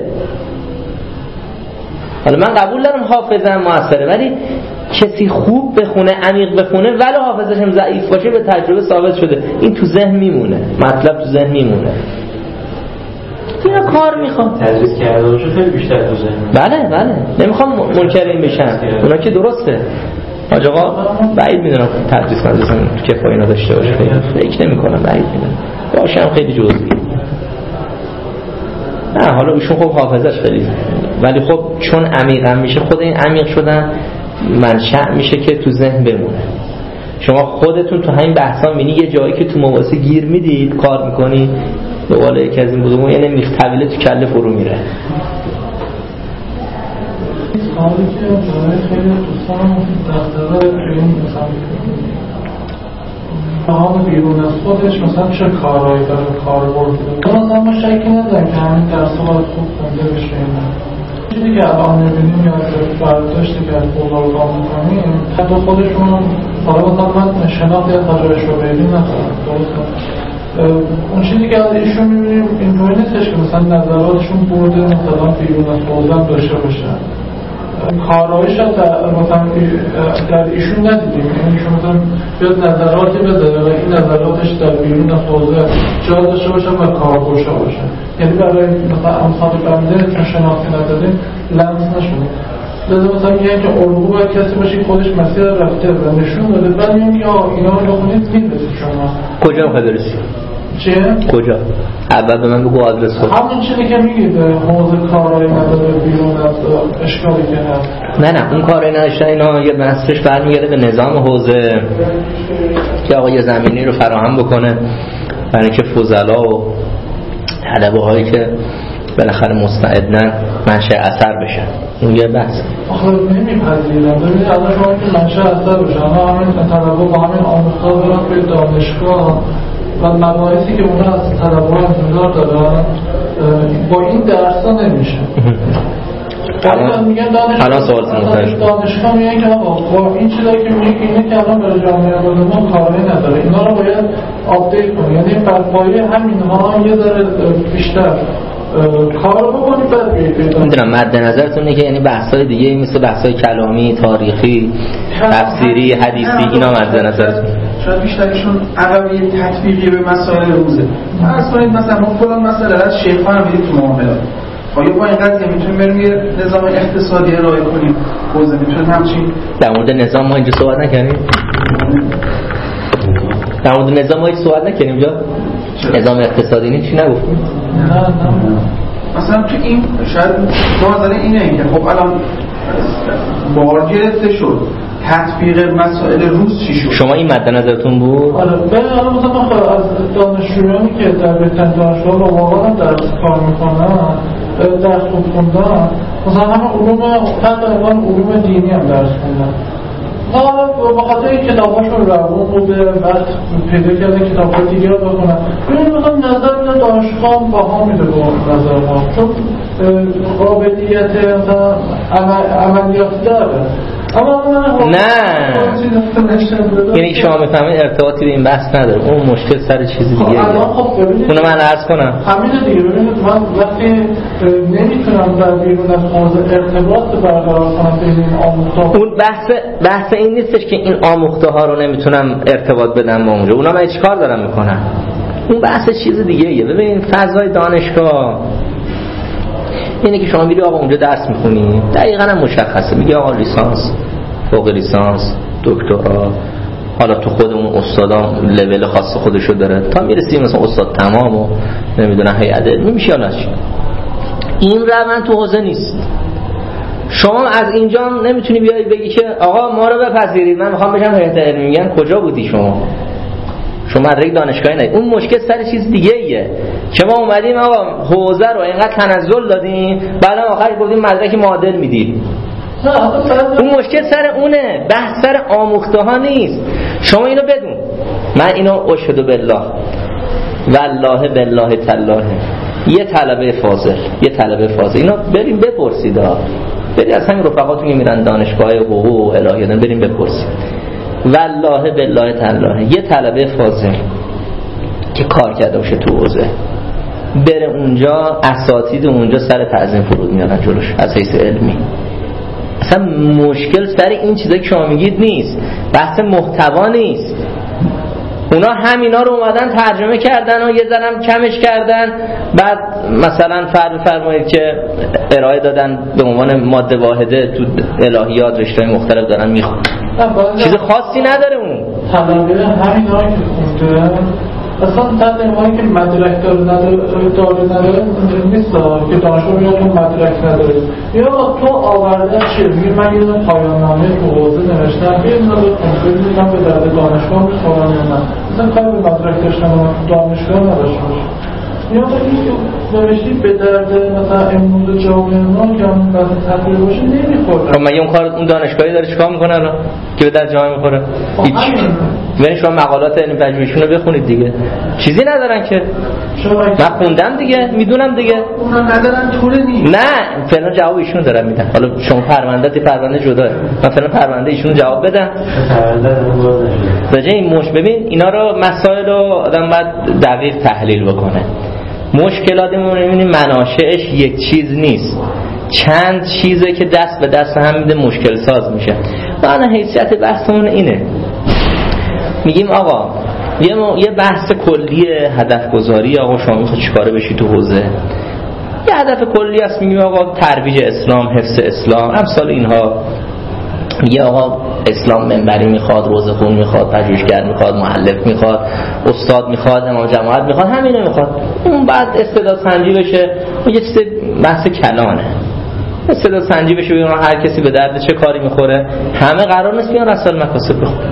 حالا من قبول دارم حافظه موثره، ولی کسی خوب بخونه، عمیق بخونه، ولی حافظش هم ضعیف باشه، به تجربه ثابت شده این تو ذهن میمونه، مطلب تو ذهن میمونه. اینا کار میخواد. تدریس کرده باشه خیلی بیشتر تو ذهن. بله بله نمیخوام منکر این بشن، اونا که درسته. حاج آقا بعید میدونم تدریس مدرسه تو کفای اینا داشته باشه، فکر نمی‌کنم، بعید میدونم باشم خیلی جزئی. نه حالا ایشون خب حافظش خیلی، ولی خب چون عمیقا میشه خود این عمیق شدن منشأ میشه که تو ذهن بمونه. شما خودتون تو همین بحثا می‌بینی یه جایی که تو مباحثه گیر میدید کار میکنی به قول یکی از این بزرگان یعنی میختبیله تو کله فرو میره. حالی که برای خیلی دوستان دفترها توی این مثلا هم بیرون از خودش مثلا چه کارهایی داره کار برده مثلا ما شکی نداریم که همین درس‌ها خوب خونده بشه. چیزی که الان می‌بینیم یا برداشتی که از بزرگان می‌کنیم حتی خودشون حالا مثلا من شناخت یا تجربهش رو بگیم ندارم درسته. اون چیزی که از ایشون می‌بینیم اینطوری نیستش که مثلا نظراتشون برده مثلا بیرون از حوزه داشته باشن. کارهایش مثلا در ایشون ندیدیم، یعنی ایشون مثلا بیاد نظراتی بده و این نظراتش در بیرون از حوزه جا داشته باشن و کارگوشا باشن. یعنی برای مثلا امثال بنده چون شناختی ندادیم لمس نشده. لازم مثلا میگن که علوم باید کسی باشی خودش مسیر رفته و نشون داده، بعد میگن یا اینا رو بخونید میرسید شما کجا میخوای برسی؟ چیه؟ کجا؟ اول به من بگو آدرس رو. همون چیزی که میگید حوزه کارهای نداره بیرون از اشکالی که هست. نه نه اون کارهای نداشتن اینا یه بحثش برمیگرده به نظام حوزه که آقا یه زمینی رو فراهم بکنه برای اینکه فضلا و طلبه هایی که بالاخره مستعدن منشأ اثر بشن. اون یه بحث. آخه نمیپذیرم. ببینید الان شما که منشأ اثر بشن، همین طلبه با همین آموزها برن به دانشگاه و مباحثی که اونا از طلبه انتظار دارن با این درس‌ها نمیشه. الان میگن دانشگاه دانشگاه میگن که آقا این چیزایی که میگه اینه که الان برای جامعه ما کاری نداره، اینا رو باید آپدیت کنی، یعنی بر پایه همینها یه ذره بیشتر کار بکنی بعد بیایید. میدونم مد نظرتونه که یعنی بحث‌های دیگه مثل بحث‌های کلامی، تاریخی، تفسیری، حدیثی اینا مد نظرتون؟ شاید بیشترشون عقبی تطبیقی به مسائل روزه. فرض کنید مثلا ما فلان مسئله از شیخ هم می‌دید تو معاملات. آیا با این قضیه میتونیم بریم یه نظام اقتصادی ارائه کنیم؟ حوزه میتونیم همچین در مورد نظام ما اینجا صحبت نکنیم؟ در مورد نظام ما هیچ صحبت نکنیم اینجا؟ نظام اقتصادی نیست چی نگفتیم؟ نه نه مثلا تو این شاید نظر اینه که خب الان بار گرفته شد تطبیق مسائل روز چی شد؟ شما این مد نظرتون بود؟ آره ببین الان مثلا از دانشجویانی که در بهترین دانشگاه رو واقعا درس کار میکنن درس خوندن مثلا همه علوم تحت عنوان علوم دینی هم درس خوندن. حالا به خاطر این کتاباشون روون بوده وقت پیدا کرده کتاب‌های دیگه رو بخونن. ببین مثلا نظر میده دانشگاه باها میده با نظرها چون قابلیت مثلا عملیات داره. نه یعنی شما میفهمید ارتباطی به این بحث نداره، اون مشکل سر چیزی دیگه خب اونو من عرض کنم همین دیگه. ببینید من وقتی نمیتونم در بیرون از حوزه ارتباط برقرار کنم بین این آموخته ها، اون بحث بحث این نیستش که این آموخته ها رو نمیتونم ارتباط بدم با اونجا، اونا من چیکار دارم میکنم، اون بحث چیز دیگه ایه. ببین فضای دانشگاه اینه که شما میری آقا اونجا درس میخونی دقیقاً هم مشخصه، میگه آقا لیسانس، فوق لیسانس، دکترا، حالا تو خود اون استادان لول خاص خودشو داره تا میرسیم مثلا استاد تمام و نمیدونم هیئت علمی میشه یا نشه. این روند تو حوزه نیست. شما از اینجا نمیتونی بیای بگی که آقا ما رو بپذیرید من میخوام بشم هیئت علمی. میگن کجا بودی شما؟ شما مدرک دانشگاهی ندید. اون مشکل سر چیز دیگه ایه که ما اومدیم آقا حوزه رو اینقدر تنزل دادیم بعدا آخر گفتیم مدرک معادل میدید. اون مشکل سر اونه، بحث سر آموخته ها نیست. شما اینو بدون، من اینو اشهد بالله والله بالله تالله یه طلبه فاضل یه طلبه فاضل اینا بریم بپرسید ها، برید از همین رفقاتون که میرن دانشگاه حقوق و الهیات بریم بپرسید والله بالله تالله یه طلبه فاضل که کار کرده باشه تو حوزه بره اونجا اساتید اونجا سر تعظیم فرود میارن جلوش از حیث علمی. اصلا مشکل سر این چیزایی که شما میگید نیست، بحث محتوا نیست. اونا همینا رو اومدن ترجمه کردن و یه ذرم کمش کردن، بعد مثلا فرض فرمایید که ارائه دادن به عنوان ماده واحده تو الهیات رشته‌های مختلف دارن میخونن، چیز خاصی نداره. اون تلقی همینا که خونده اصلا تلقی که مدرک داره نداره داره نداره نیست که دانشجو میاد که مدرک نداره، یا تو آورده چیه میگه من یه دونه پایان نامه تو حوزه نوشتم یه دونه رو کنترل میکنم به درد دانشگاه میخورم یا نه، مثلا کاری به مدرک داشتم و دانشگاه نداشته باشه، یا این نوشتی به درد مثلا امروز جامعه ما یا اون بحث تحقیق باشه نمیخوره. خب مگه اون کار اون دانشگاهی داره چیکار میکنه الان که به درد جامعه میخوره؟ هیچ. یعنی شما مقالات علمی پژوهشیشون رو بخونید دیگه، چیزی ندارن که. من خوندم دیگه، میدونم دیگه. اونا ندارن طوله نیست. نه فعلا جواب ایشون دارن میدن. حالا شما پرونده تی پرونده جداه، من فعلا پرونده ایشون جواب بدم. راجع این مش ببین اینا رو مسائل رو آدم باید دقیق تحلیل بکنه. مشکلاتمون رو می‌بینیم مناشئش یک چیز نیست، چند چیزه که دست به دست هم میده مشکل ساز میشه. و حیثیت بحثمون اینه، میگیم آقا یه, م... یه بحث کلی هدف گذاری، آقا شما میخواد چیکاره بشی تو حوزه، یه هدف کلی هست، میگیم آقا ترویج اسلام، حفظ اسلام، امثال اینها. میگه آقا اسلام منبری میخواد، روزه خون میخواد، پژوهشگر میخواد، مؤلف میخواد، استاد میخواد، امام جماعت میخواد، همینو میخواد. اون بعد استعداد سنجی بشه، اون یه چیز بحث کلانه، استعداد سنجی بشه ببینن هر کسی به درد چه کاری میخوره. همه قرار نیست بیان رسائل مکاسب بخونن،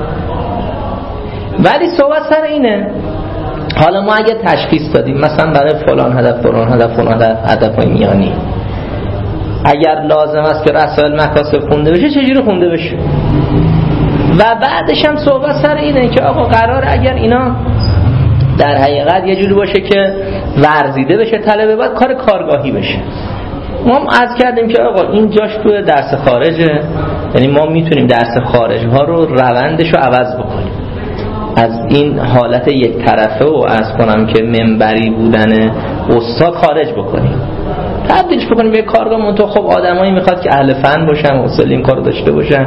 ولی صحبت سر اینه حالا ما اگه تشخیص دادیم مثلا برای فلان هدف فلان هدف فلان هدف هدفهای میانی اگر لازم است که رسائل مکاسب خونده بشه چجوری خونده بشه، و بعدش هم صحبت سر اینه که آقا قرار اگر اینا در حقیقت یه جوری باشه که ورزیده بشه طلبه، بعد کار کارگاهی بشه. ما هم عرض کردیم که آقا این جاش توی درس خارجه، یعنی ما میتونیم درس خارج ها رو روندش رو عوض بکنیم، از این حالت یک طرفه و عرض کنم که منبری بودن استاد خارج بکنیم، تبدیلش بکنیم به کارگاه. منطقه خب آدمایی میخواد که اهل فن باشن، حوصله این کارو داشته باشن.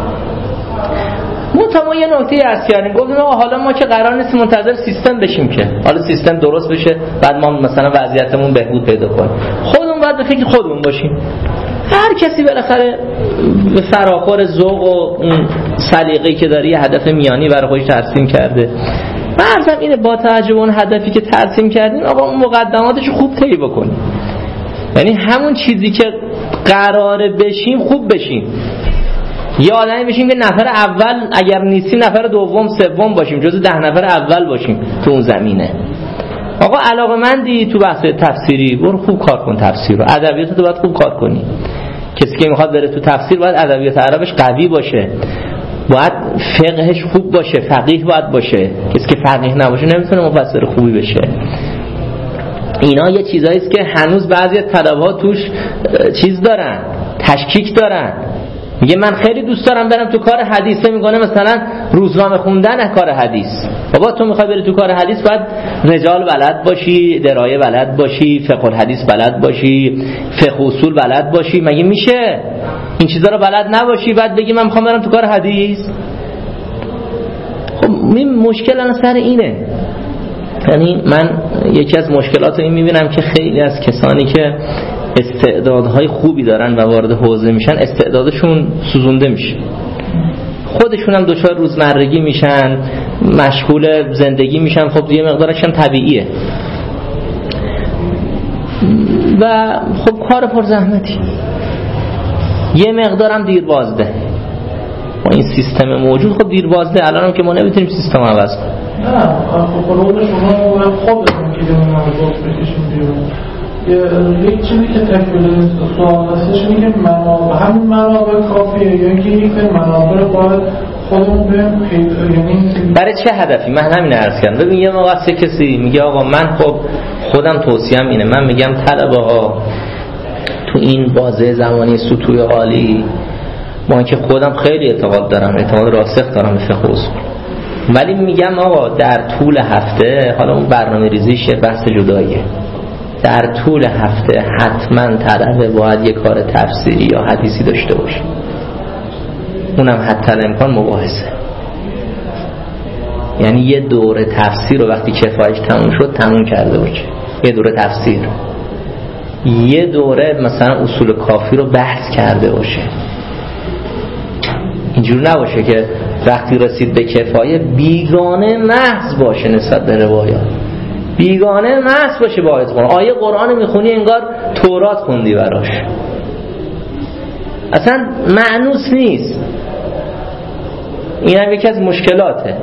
منطقه ما یه نکته عرض کردیم، گفتیم آقا حالا ما که قرار نیست منتظر سیستم بشیم که حالا سیستم درست بشه بعد ما مثلا وضعیتمون بهبود پیدا کنه، خودمون باید به فکر خودمون باشیم. هر کسی بالاخره به فراخور ذوق و اون سلیقه‌ای که داره یه هدف میانی برای خودش ترسیم کرده. فرضم اینه با توجه به اون هدفی که ترسیم کردین آقا اون مقدماتش خوب طی بکنیم، یعنی همون چیزی که قراره بشیم خوب بشیم، یا آدمی بشیم که نفر اول اگر نیستیم نفر دوم سوم باشیم، جزو ده نفر اول باشیم تو اون زمینه. آقا علاقه‌مندی تو بحث تفسیری برو خوب کار کن، تفسیر رو ادبیات تو باید خوب کار کنی. کسی که میخواد بره تو تفسیر باید ادبیات عربش قوی باشه، باید فقهش خوب باشه، فقیه باید باشه. کسی که فقیه نباشه نمیتونه مفسر خوبی بشه. اینا یه چیزایی است که هنوز بعضی از طلبه‌ها توش چیز دارن، تشکیک دارن. میگه من خیلی دوست دارم برم تو کار حدیث، میگونه مثلا روزنامه خوندن کار حدیث. بابا تو میخوای بری تو کار حدیث باید رجال بلد باشی، درایه بلد باشی، فقه الحدیث بلد باشی، فقه اصول بلد باشی. مگه میشه این چیزا رو بلد نباشی بعد بگی من میخوام برم تو کار حدیث؟ خب این مشکل الان سر اینه. یعنی من یکی از مشکلات رو این میبینم که خیلی از کسانی که استعدادهای خوبی دارن و وارد حوزه میشن استعدادشون سوزونده میشه، خودشون هم دچار روزمرگی میشن، مشغول زندگی میشن. خب یه مقدارش هم طبیعیه و خب کار پر زحمتی، یه مقدارم دیر بازده. با این سیستم موجود خب دیر بازده. الان هم که ما نمیتونیم سیستم عوض کنیم. نه خب خود شما خودتون که دونم رو بکشیم بیرون. یک چیزی که تکمیل سوال هستش اینه که منابع همین منابع کافیه یا اینکه یک منابع رو باید خودمون بریم پیدا، یعنی برای چه هدفی؟ من همین عرض کردم. ببین یه موقع سه کسی میگه آقا من خب خودم توصیه‌ام اینه، من میگم طلبه ها تو این بازه زمانی سطوح عالی ما که خودم خیلی اعتقاد دارم، اعتقاد راسخ دارم به فقه اصول، ولی میگم آقا در طول هفته، حالا اون برنامه ریزیش بحث جداییه، در طول هفته حتما طلبه باید یک کار تفسیری یا حدیثی داشته باشه، اونم حتی الامکان مباحثه. یعنی یه دوره تفسیر رو وقتی کفایش تموم شد تموم کرده باشه، یه دوره تفسیر، یه دوره مثلا اصول کافی رو بحث کرده باشه. اینجور نباشه که وقتی رسید به کفایه بیگانه محض باشه نسبت به روایات، بیگانه محض باشه با آیه قرآن. آیه قرآن میخونی انگار تورات خوندی براش، اصلا معنوس نیست. این هم یکی از مشکلاته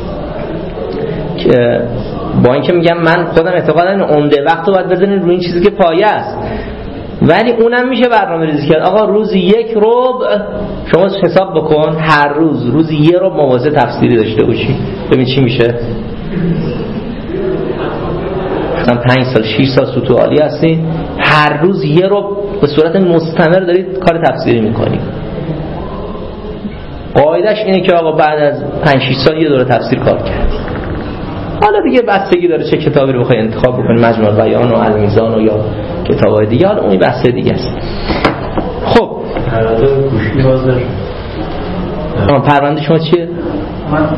که با اینکه میگم من خودم اعتقادم عمده وقت رو باید بزنید روی این چیزی که پایه است، ولی اونم میشه برنامه ریزی کرد. آقا روز یک ربع شما حساب بکن، هر روز روز یه ربع مواضع تفسیری داشته باشی، ببین چی میشه. مثلا پنج سال شش سال سطوح عالی هستین، هر روز یه ربع به صورت مستمر دارید کار تفسیری میکنید. قاعدش اینه که آقا بعد از پنج شش سال یه دوره تفسیر کار کردی. حالا دیگه بستگی داره چه کتابی رو بخوای انتخاب بکنی، مجموع البیان و المیزان و یا کتابای دیگه، حالا اون بحث دیگه است. خب پرونده گوشی باز داشت. پرونده شما چیه؟ من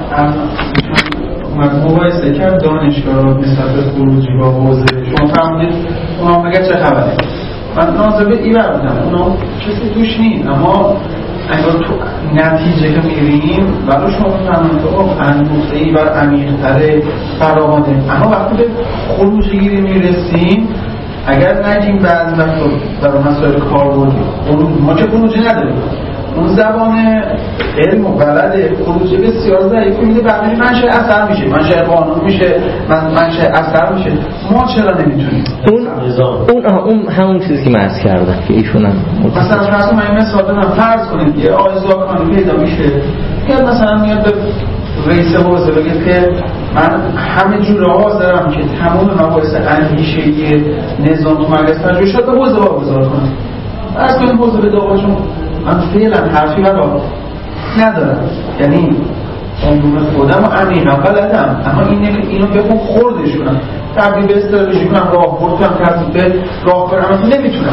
من مقایسه کردم دانشگاه نسبت به خروجی با حوزه. شما فهمیدید اونا میگه چه خبره؟ من ناظر این بردم اونا کسی توش نیست، اما اگر تو نتیجه که میریم برای شما فهمید که آه انبوسه‌ای بر عمیق‌تره فراوانه، اما وقتی به خروجی گیری میرسیم اگر نگیم بعض وقتا برای مسائل کاربردی ما که خروجی نداریم، اون زبان علم و بلد خروجی بسیار ضعیفی میده، بعدش منشه اثر میشه، منشه قانون میشه، من منشه اثر میشه. ما چرا نمیتونیم اون اون اون همون چیزی که من عرض کردم که ایشون هم مثلا فرض من مثال بزنم، فرض کنید یه آزاکانی پیدا میشه که مثلا میاد به رئیس حوزه بگه که من همه جور حاضرم که تمام مباحث اندیشه‌ای نظام تو مجلس تجربه شد به حوزه واگذار کنم. فرض کنید حوزه به داخلشون من فعلا حرفی برا ندارم، یعنی علوم خودم و عمیقا بلدم، اما اینه که اینو بخون خوردشونم تبدیل به استراتژی کنم، راه برد کنم، تبدیل به راه برم، اما نمیتونم.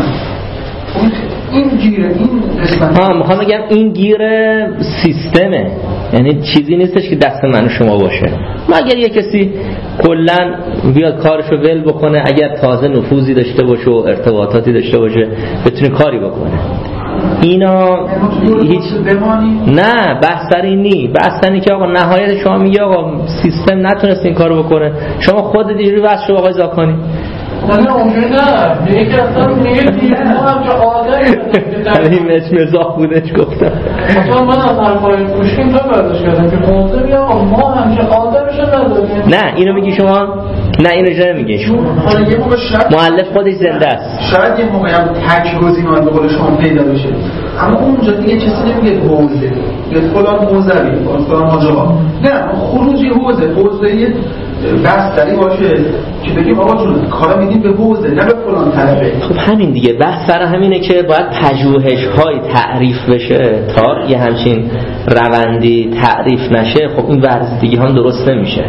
این گیره این قسمت ها میخوام بگم این گیره سیستمه، یعنی چیزی نیستش که دست من و شما باشه. مگر یه کسی کلن بیاد کارشو ول بکنه، اگر تازه نفوذی داشته باشه و ارتباطاتی داشته باشه بتونه کاری بکنه. اینا هیچ نه بحث سر این نی، بحث سر اینه که آقا نهایت شما میگه آقا سیستم نتونست این کارو بکنه، شما خودت اینجوری واسه شو آقای زاکانی نه اونجوری نه، میگه که اصلا میگه دیگه ما هم که آدمی این مش مزاح بودش گفتم مثلا من از حرفای پوشکین تو برداشت کردم که موضوع بیا ما هم که آدمشو نداریم. نه اینو میگی شما، نه اینو جا نمیگه شما، مؤلف خودش زنده است. شاید یه موقعی هم تک گزینه‌ای به قول شما پیدا بشه، اما اونجا دیگه کسی نمیگه حوزه یا فلان موزوی فلان ماجرا، نه خروجی حوزه حوزه یه بستری باشه که بگیم آقا جون کارا میدیم به حوزه نه به فلان طرفه. خب همین دیگه بحث سر همینه که باید پژوهش‌های تعریف بشه تا یه همچین روندی تعریف نشه. خب این ورزیدگی هم درست نمیشه.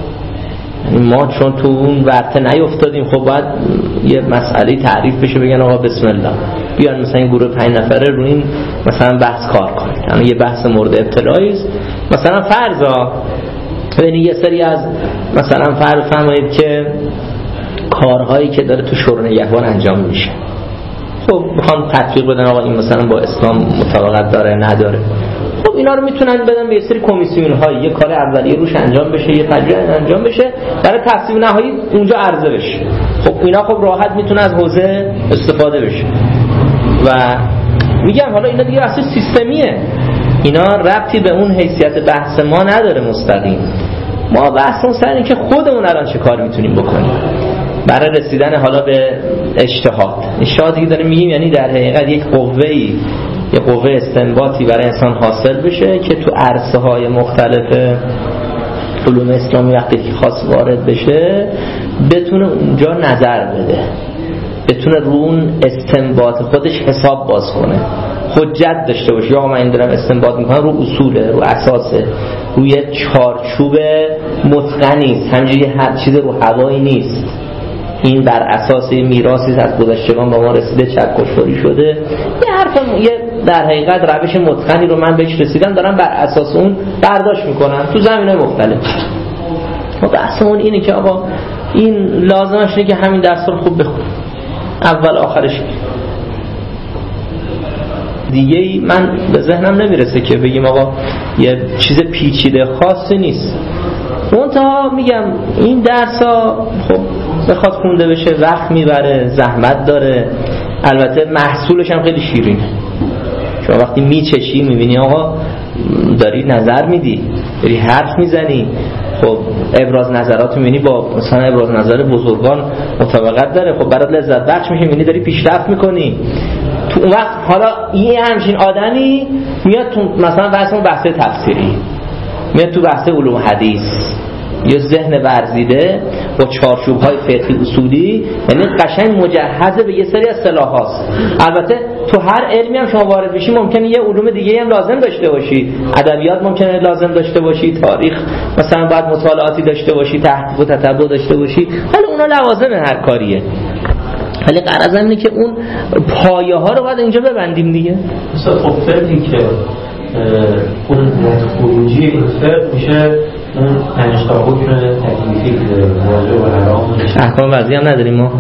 ما چون تو اون ورطه نیفتادیم، خب باید یه مسئله تعریف بشه، بگن آقا بسم الله بیان مثلا این گروه پنج نفره رو این مثلا بحث کار کنید. یعنی یه بحث مورد ابتلایی است. مثلا فرضا ببینید یه سری از مثلا فرض فرمایید که کارهایی که داره تو شورای نگهبان انجام میشه، خب میخوان تطبیق بدن آقا این مثلا با اسلام مطابقت داره نداره، خب اینا رو میتونن بدن به یه سری کمیسیون‌های، یه کار اولیه روش انجام بشه، یه تجربه انجام بشه، برای تصویب نهایی اونجا عرضه بشه. خب اینا خب راحت میتونه از حوزه استفاده بشه. و میگم حالا اینا دیگه اصلا سیستمیه، اینا ربطی به اون حیثیت بحث ما نداره مستقیم. ما بحثمون سر اینه که خودمون الان چه کار میتونیم بکنیم برای رسیدن حالا به اجتهاد. اجتهادی داریم میگیم یعنی در حقیقت یک قوه‌ای، یک قوه استنباطی برای انسان حاصل بشه که تو عرصه‌های مختلف علوم اسلامی وقتی که خاص وارد بشه بتونه اونجا نظر بده، بتونه رو اون استنباط خودش حساب باز کنه، حجت داشته باشه. یا من این دارم استنباط میکنم رو اصوله، رو اساسه، روی چارچوب متقنی است، همینجوری هر چیز رو هوایی نیست. این بر اساس میراثی از گذشتگان با ما رسیده، چکشواری شده. یه حرف یه در حقیقت روش متقنی رو من بهش رسیدم، دارم بر اساس اون برداشت میکنم تو زمینه‌های مختلف. ما بحثمون اینه که آقا این لازمش اینه که همین درس رو خوب بخون، اول آخرش دیگه ای من به ذهنم نمیرسه که بگیم آقا یه چیز پیچیده خاصی نیست. منتها میگم این درس ها خب بخواد خونده بشه وقت میبره، زحمت داره، البته محصولش هم خیلی شیرینه. شما وقتی میچشی میبینی آقا داری نظر میدی، داری حرف میزنی، خب ابراز نظرات میبینی با مثلا ابراز نظر بزرگان مطابقت داره، خب برات لذت بخش میشه، میبینی داری پیشرفت میکنی. تو اون وقت حالا این همچین آدمی میاد تو مثلا بحثمون بحث تفسیری، میاد تو بحث علوم حدیث، یه ذهن ورزیده با چارچوب‌های فقهی اصولی، یعنی قشنگ مجهزه به یه سری اصطلاحات. البته تو هر علمی هم شما وارد بشی ممکنه یه علوم دیگه هم لازم داشته باشی، ادبیات ممکنه لازم داشته باشی، تاریخ مثلا باید مطالعاتی داشته باشی، تحقیق و تتبع داشته باشی، ولی اونا لوازم هر کاریه. ولی غرض اینه که اون پایه ها رو باید اینجا ببندیم دیگه. مثلا خب فردی که اون خروجی این فرد میشه اون پنج تا حکم تکلیفی که واجب و حرام احکام وضعی هم نداریم ما.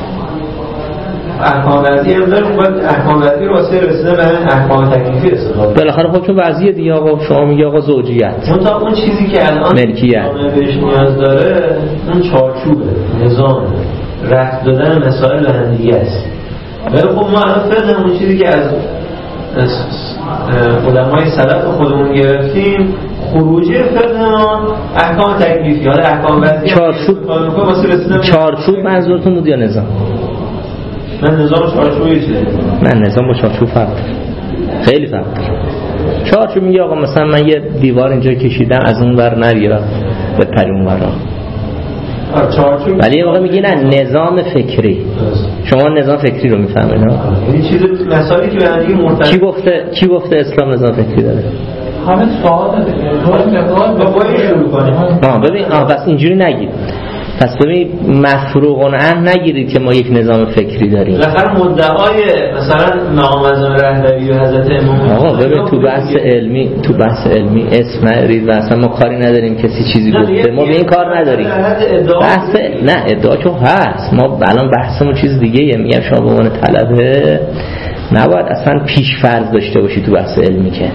احکام وضعی هم داریم، باید احکام وضعی رو واسه رسیدن به احکام تکلیفی استفاده. بالاخره حکم وضعی دیگه آقا، شما میگی آقا زوجیت. منتها اون چیزی که الان ملکیت بهش نیاز داره اون چارچوبه، نظام رفت دادن مسائل به هم دیگه است. ولی خب ما الان فرض اون چیزی که از علمای سلف خودمون گرفتیم، خروجی فرضمون احکام تکلیفی، حالا احکام وضعی چارچوب چارچوب منظورتون بود یا نظام؟ من نظام چارچوبی چیه؟ من نظام با چارچوب فرق خیلی فرق داره. چارچوب میگه آقا مثلا من یه دیوار اینجا کشیدم از اون ور نریا به پری اون ور، ولی یه موقع میگی نه نظام فکری. شما نظام فکری رو میفهمید ها؟ این چیز مسائلی که به هم دیگه مرتبط. کی گفته کی گفته اسلام نظام فکری داره؟ همه سوال دیگه. با باید شروع کنیم. آه ببین آه پس اینجوری نگید. پس ببین مفروغ عن نگیرید که ما یک نظام فکری داریم. بالاخره مدعای مثلا مقام اعظم رهبری و حضرت امام آقا ببین تو بحث علمی تو بحث علمی اسم نرید و اصلا ما کاری نداریم کسی چیزی گفته، ما به این کار نداریم. بحث نه ادعا چون هست، ما الان بحثمون چیز دیگه ایه. میگم شما به عنوان طلبه نباید اصلا پیش فرض داشته باشی تو بحث علمی که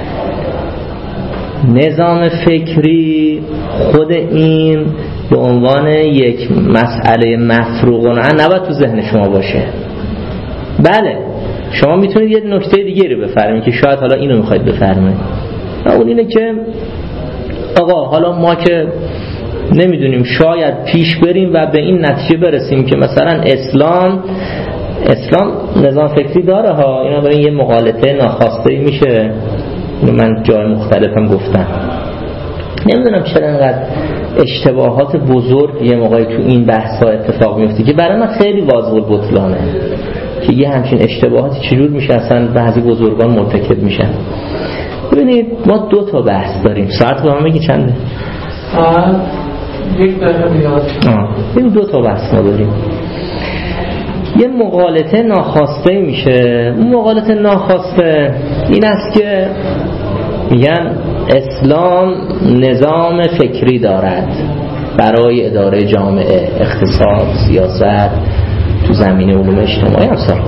نظام فکری خود این به عنوان یک مسئله مفروغ عنه نباید تو ذهن شما باشه. بله شما میتونید یه نکته دیگه رو بفرمایید که شاید حالا اینو میخواید بفرمایید، اون اینه که آقا حالا ما که نمیدونیم شاید پیش بریم و به این نتیجه برسیم که مثلا اسلام اسلام نظام فکری داره ها، اینا برای یه مغالطه ناخواسته میشه. من جای مختلفم گفتم، نمیدونم چرا انقدر اشتباهات بزرگ یه موقعی تو این بحث‌ها اتفاق میفته که برای من خیلی واضح البطلانه که یه همچین اشتباهاتی چجور میشه اصلا بعضی بزرگان مرتکب میشن. ببینید ما دو تا بحث داریم. ساعت به من بگی چنده؟ ساعت یک دقیقه بیاد. این دو تا بحث ما داریم. یه مغالطه ناخواسته میشه. اون مغالطه ناخواسته این است که میگن اسلام نظام فکری دارد برای اداره جامعه، اقتصاد، سیاست، تو زمینه علوم اجتماعی هم سر.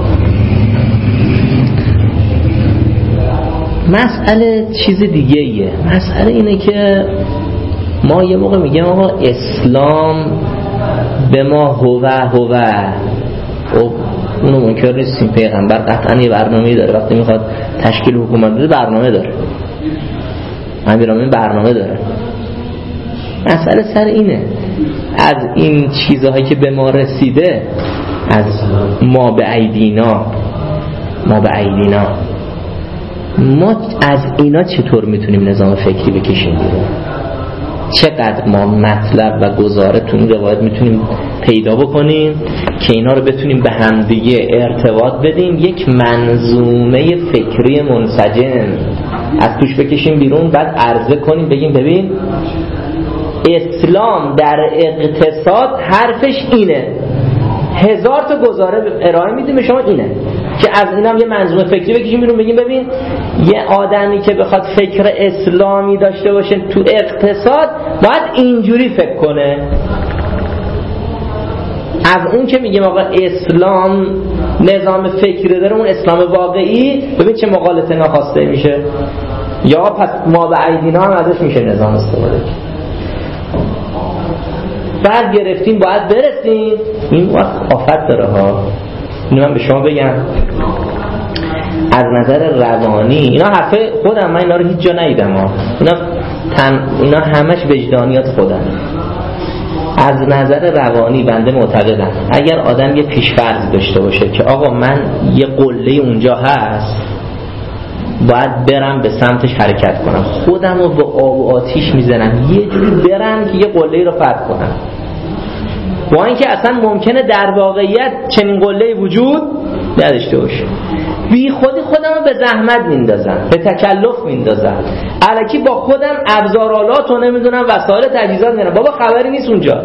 مسئله چیز دیگه ایه. مسئله اینه که ما یه موقع میگیم آقا اسلام به ما هوه هوه، خب اونو منکر نیستیم، پیغمبر قطعا یه برنامه‌ای داره، وقتی میخواد تشکیل حکومت بده برنامه داره، امیرالمومنین برنامه داره. مسئله سر اینه از این چیزهایی که به ما رسیده، از ما به ایدینا ما به ایدینا ما از اینا چطور میتونیم نظام فکری بکشیم بیرون؟ چقدر ما مطلب و گزاره تو این روایت میتونیم پیدا بکنیم که اینا رو بتونیم به همدیگه ارتباط بدیم، یک منظومه فکری منسجم از توش بکشیم بیرون، بعد عرضه کنیم بگیم ببین اسلام در اقتصاد حرفش اینه، هزار تا گزاره ارائه میدیم به شما اینه، که از این هم یه منظومه فکری بکشیم بیرون بگیم ببین یه آدمی که بخواد فکر اسلامی داشته باشه تو اقتصاد باید اینجوری فکر کنه. از اون که میگیم آقا اسلام نظام فکری داره، اون اسلام واقعی ببین چه مغالطه ناخواسته میشه. یا پس ما به ایدینا هم ازش میشه نظام استفاده کرد. بعد گرفتیم باید برسیم، این وقت آفت داره ها. اینو من به شما بگم از نظر روانی اینا حرفه خودم، من اینا رو هیچ جا ندیدم ها. اینا, تن... اینا همش وجدانیات خودم. از نظر روانی بنده معتقدم اگر آدم یه پیش‌فرض داشته باشه که آقا من یه قله اونجا هست باید برم به سمتش حرکت کنم، خودم رو به آب و آتیش میزنم یه جوری برم که یه قله‌ای رو فتح کنم، با اینکه اصلا ممکنه در واقعیت چنین قله‌ای وجود نداشته باشه. بی خودی خودم رو به زحمت میندازم، به تکلف میندازم، الکی با خودم ابزارالات و نمیدونم وسایل تجهیزات میارم، بابا خبری نیست اونجا.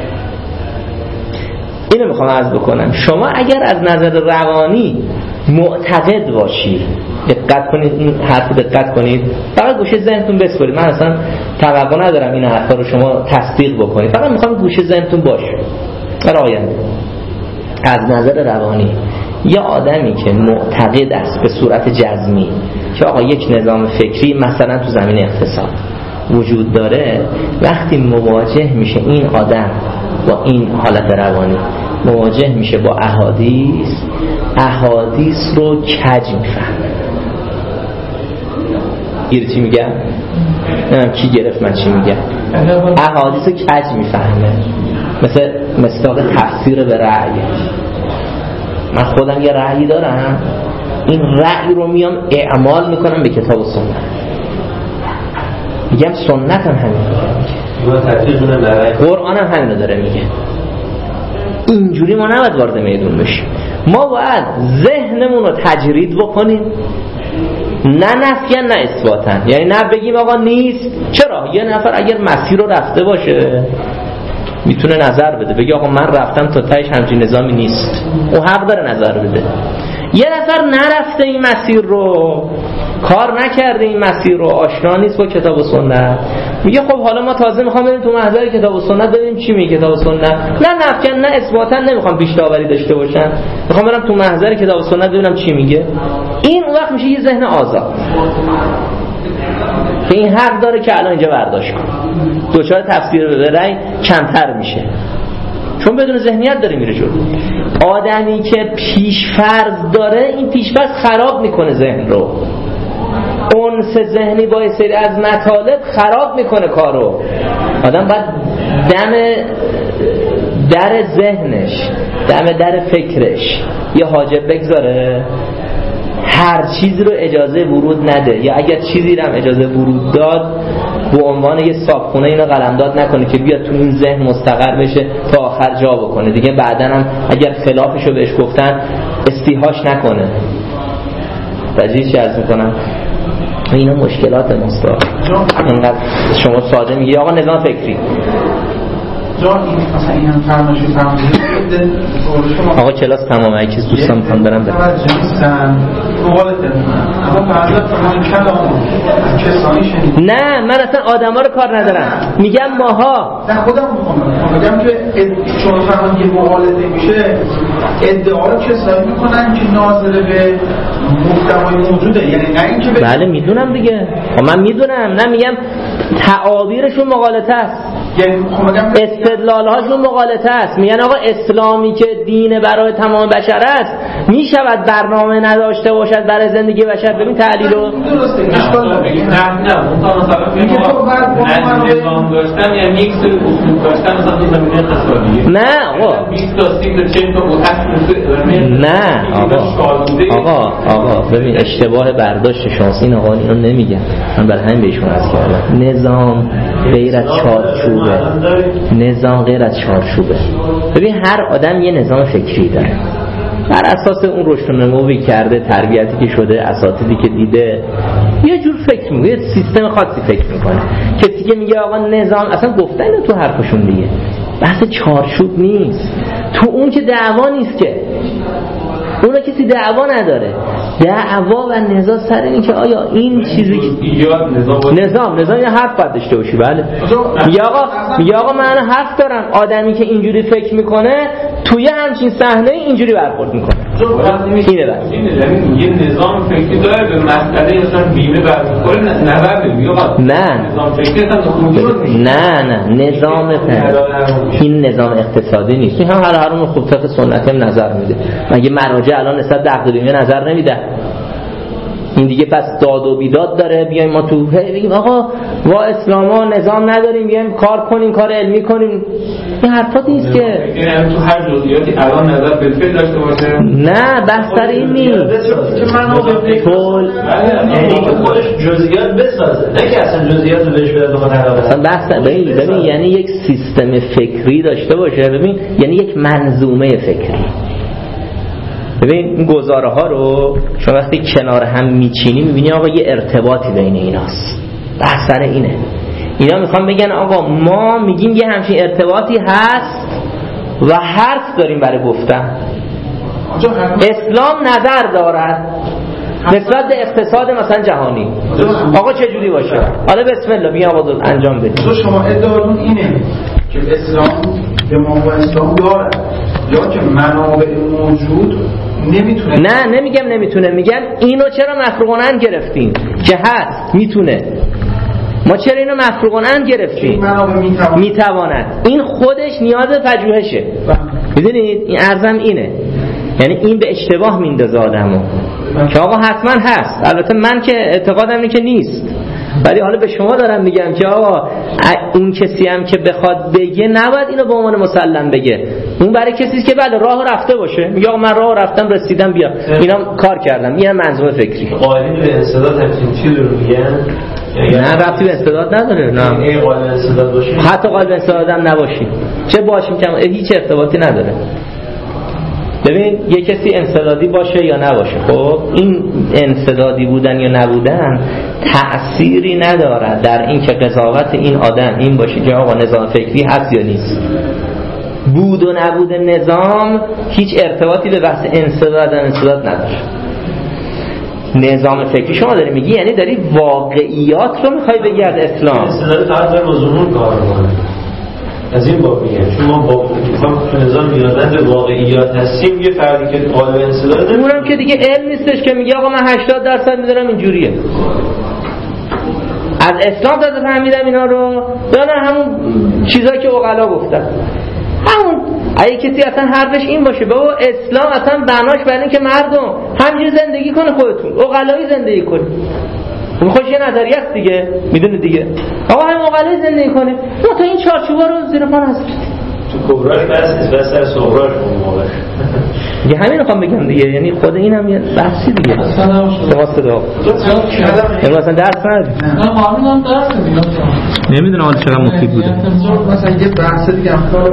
اینو میخوام عرض بکنم شما اگر از نظر روانی معتقد باشی، دقت کنید این حرف دقت کنید، فقط گوشه ذهنتون بسپرید، من اصلا توقع ندارم این حرفا رو شما تصدیق بکنید، فقط میخوام گوشه ذهنتون باشه برای آینده. از نظر روانی یه آدمی که معتقد است به صورت جزمی که آقا یک نظام فکری مثلا تو زمین اقتصاد وجود داره، وقتی مواجه میشه این آدم با این حالت روانی، مواجه میشه با احادیث، احادیث رو کج میفهمه. گیر چی میگم؟ نمیم کی گرفت من چی میگم؟ احادیث رو کج میفهمه، مثل مصداق تفسیر به رأی. من خودم یه رأی دارم، این رأی رو میام اعمال میکنم به کتاب و سنت، میگم سنت هم همین رو میگه، قرآن هم همین رو داره میگه. اینجوری ما نباید وارد میدون بشیم، ما باید ذهنمون رو تجرید بکنیم، نه نفیاً نه اثباتاً. یعنی نه بگیم آقا نیست. چرا؟ یه نفر اگر مسیر رو رفته باشه میتونه نظر بده، بگه آقا من رفتم تا تهش همچین نظامی نیست، اون حق داره نظر بده. یه نفر نرفته این مسیر رو، کار نکرده این مسیر رو، آشنا نیست با کتاب و سنت، میگه خب حالا ما تازه میخوام بریم تو محضر کتاب و سنت ببینیم چی میگه کتاب و سنت. نه نفکن نه اثباتا نمیخوام پیش داوری داشته باشم، میخوام برم تو محضر کتاب و سنت ببینم چی میگه. این اون وقت میشه یه ذهن آزاد که این حق داره که الان اینجا برداشت کنه، دوچار تفسیر به رأی کمتر میشه چون بدون ذهنیت داره میره جلو. آدمی که پیش‌فرض داره این پیش‌فرض خراب میکنه ذهن رو، اونس ذهنی با سری از مطالب خراب میکنه کارو. آدم باید دم در ذهنش، دم در فکرش یه حاجب بگذاره، هر چیز رو اجازه ورود نده، یا اگر چیزی رو هم اجازه ورود داد به عنوان یه صابخونه اینو قلمداد نکنه که بیاد تو این ذهن مستقر بشه تا آخر جا بکنه دیگه. بعدن هم اگر خلافشو بهش گفتن استیحاش نکنه. بجی چی عرض میکنم؟ اینا مشکلات مستقر. اینقدر شما ساده میگی آقا نظام فکری جان این مثلا این هم فرمایشی فرمایده آقا کلاس تمامه، اگه کسی دوستان میخوام برم برم توجه نیستن مقالت دارم، اما فرضت فرمان کلام کسانی شنید. نه من اصلا آدم ها رو کار ندارم، میگم ماها. نه خودم میخوام میگم که چون فرمان یه مقالطه میشه ادعا رو کسانی میکنن که ناظر به محتوای موجوده، یعنی نه اینکه بله میدونم دیگه، من میدونم، نه میگم تعابیرشون مغالطه است، یعنی استدلال‌هاشون مغالطه است. میگن آقا اسلامی که دین برای تمام بشر است میشود برنامه نداشته باشد برای زندگی بشر. ببین تعلیلو درسته اشکال نداره. نه نه اون تا مثلا میگه تو بعد نظام داشتن یا میکس اصول داشتن مثلا تو زمینه اقتصادی. نه آقا بیست تا سیگنال چه تا بود نه آقا آقا آقا ببین اشتباه برداشت شانسی این آقا اینو نمیگن، من برای همین بهشون عرض کردم نظام غیر از چارچوبه، نظام غیر از چارچوبه. ببین هر آدم یه نظام فکری داره، بر اساس اون رشد و نموی کرده، تربیتی که شده، اساتیدی که دیده، یه جور فکر میکنه، یه سیستم خاصی فکر میکنه. کسی که میگه آقا نظام، اصلا گفتن تو حرفشون دیگه بحث چارچوب نیست، تو اون که دعوا نیست که اونا کسی دعوا نداره. دعوا و نزاع سر اینه که آیا این چیزی نظام نظام یه حرف باید داشته باشی. بله میگه آقا میگه آقا من حرف دارم، آدمی که اینجوری فکر میکنه توی همچین صحنه اینجوری برخورد میکنه. اینه بس یه نظام فکری داره به مسئله مثلا بیمه برمیخوره نبرده میگه نه نظام فکری نه نه نظام این نظام اقتصادی نیست. این هم هر هرون خوب فقه سنتی هم نظر میده. مگه مراجع الان نسبت به عقد بیمه نظر نمیده؟ این دیگه پس داد و بیداد داره. بیایم ما تو بگیم آقا وا اسلاما نظام نداریم، بیایم کار کنیم، کار علمی کنیم. این حرفات نیست که یعنی تو هر جزئیاتی الان نظر به فکر داشته باشه. نه بحث سر این نیست که منو به کل یعنی که خودش جزئیات بسازه، نه که اصلا جزئیات رو بهش بده بخواد حل کنه. بحث ببین ببین یعنی یک سیستم فکری داشته باشه. ببین یعنی یک منظومه فکری. ببین این گزاره ها رو شما وقتی کنار هم میچینی میبینی آقا یه ارتباطی بین ایناست. بحث سر اینه. اینا میخوان بگن آقا ما میگیم یه همچین ارتباطی هست و حرف داریم برای گفتن. اسلام نظر دارد نسبت به اقتصاد مثلا جهانی آقا چه جوری باشه. حالا بسم الله بیا آقا انجام بدید. تو شما ادعاتون اینه که اسلام به ما اسلام دارد یا که منابع موجود نمیتونه؟ نه نمیگم نمیتونه، میگم اینو چرا مفروغانن گرفتیم که هست میتونه. ما چرا اینو مفروغانن گرفتیم؟ میتواند. میتواند این خودش نیاز به پژوهشه. میدونید این ارزم اینه، یعنی این به اشتباه میندازه آدمو که آقا حتما هست. البته من که اعتقادم اینه که نیست، ولی حالا به شما دارم میگم که آقا اون کسی هم که بخواد بگه نباید اینو به عنوان مسلم بگه. اون برای کسی که بله راه رفته باشه میگه آقا من راه رفتم رسیدم بیا اینا کار کردم. این منظومه فکری. قائلین به استعداد همچین چیزی رو میگن؟ نه ربطی به استعداد نداره. نه این قائل استعداد باشی حتی قائل استعداد هم نباشی چه باشیم که هیچ ارتباطی نداره. ببین یه کسی انسدادی باشه یا نباشه، خب این انسدادی بودن یا نبودن تأثیری نداره در این که قضاوت این آدم این باشه که آقا نظام فکری هست یا نیست. بود و نبود نظام هیچ ارتباطی به بحث انسداد و انسداد نداره. نظام فکری شما داری میگی یعنی داری واقعیات رو میخوای بگی از اسلام. انسداد فقط داره با ظنون کار میکنه. از این باب میگن چون ما با تو نظام میادن به واقعیات هستیم. یه فردی که قائل به انسداد اونم که دیگه علم نیستش که میگه آقا من هشتاد درصد میدونم اینجوریه. از اسلام داده فهمیدم اینا رو دادن همون چیزایی که عقلا گفتن. همون اگه کسی اصلا حرفش این باشه بابا اسلام اصلا بناش بر این که مردم همینجوری زندگی کنه، خودتون عقلایی زندگی کنید. اون خوش یه نظریه است دیگه، میدونه دیگه آقا هم عقلایی زندگی کنه. ما تا این چارچوبا رو زیر پا نذارید. تو کبراش بس نیست، بس سر صغراش اون موقع دیگه همین رو خواهم بگم دیگه. یعنی خود این هم یه بحثی دیگه. سپاس خدا. یعنی مثلا درس ندید. نه معلوم هم درس دیگه. نمیدونم حالا چقدر مفید بوده. مثلا یه بحث دیگه هم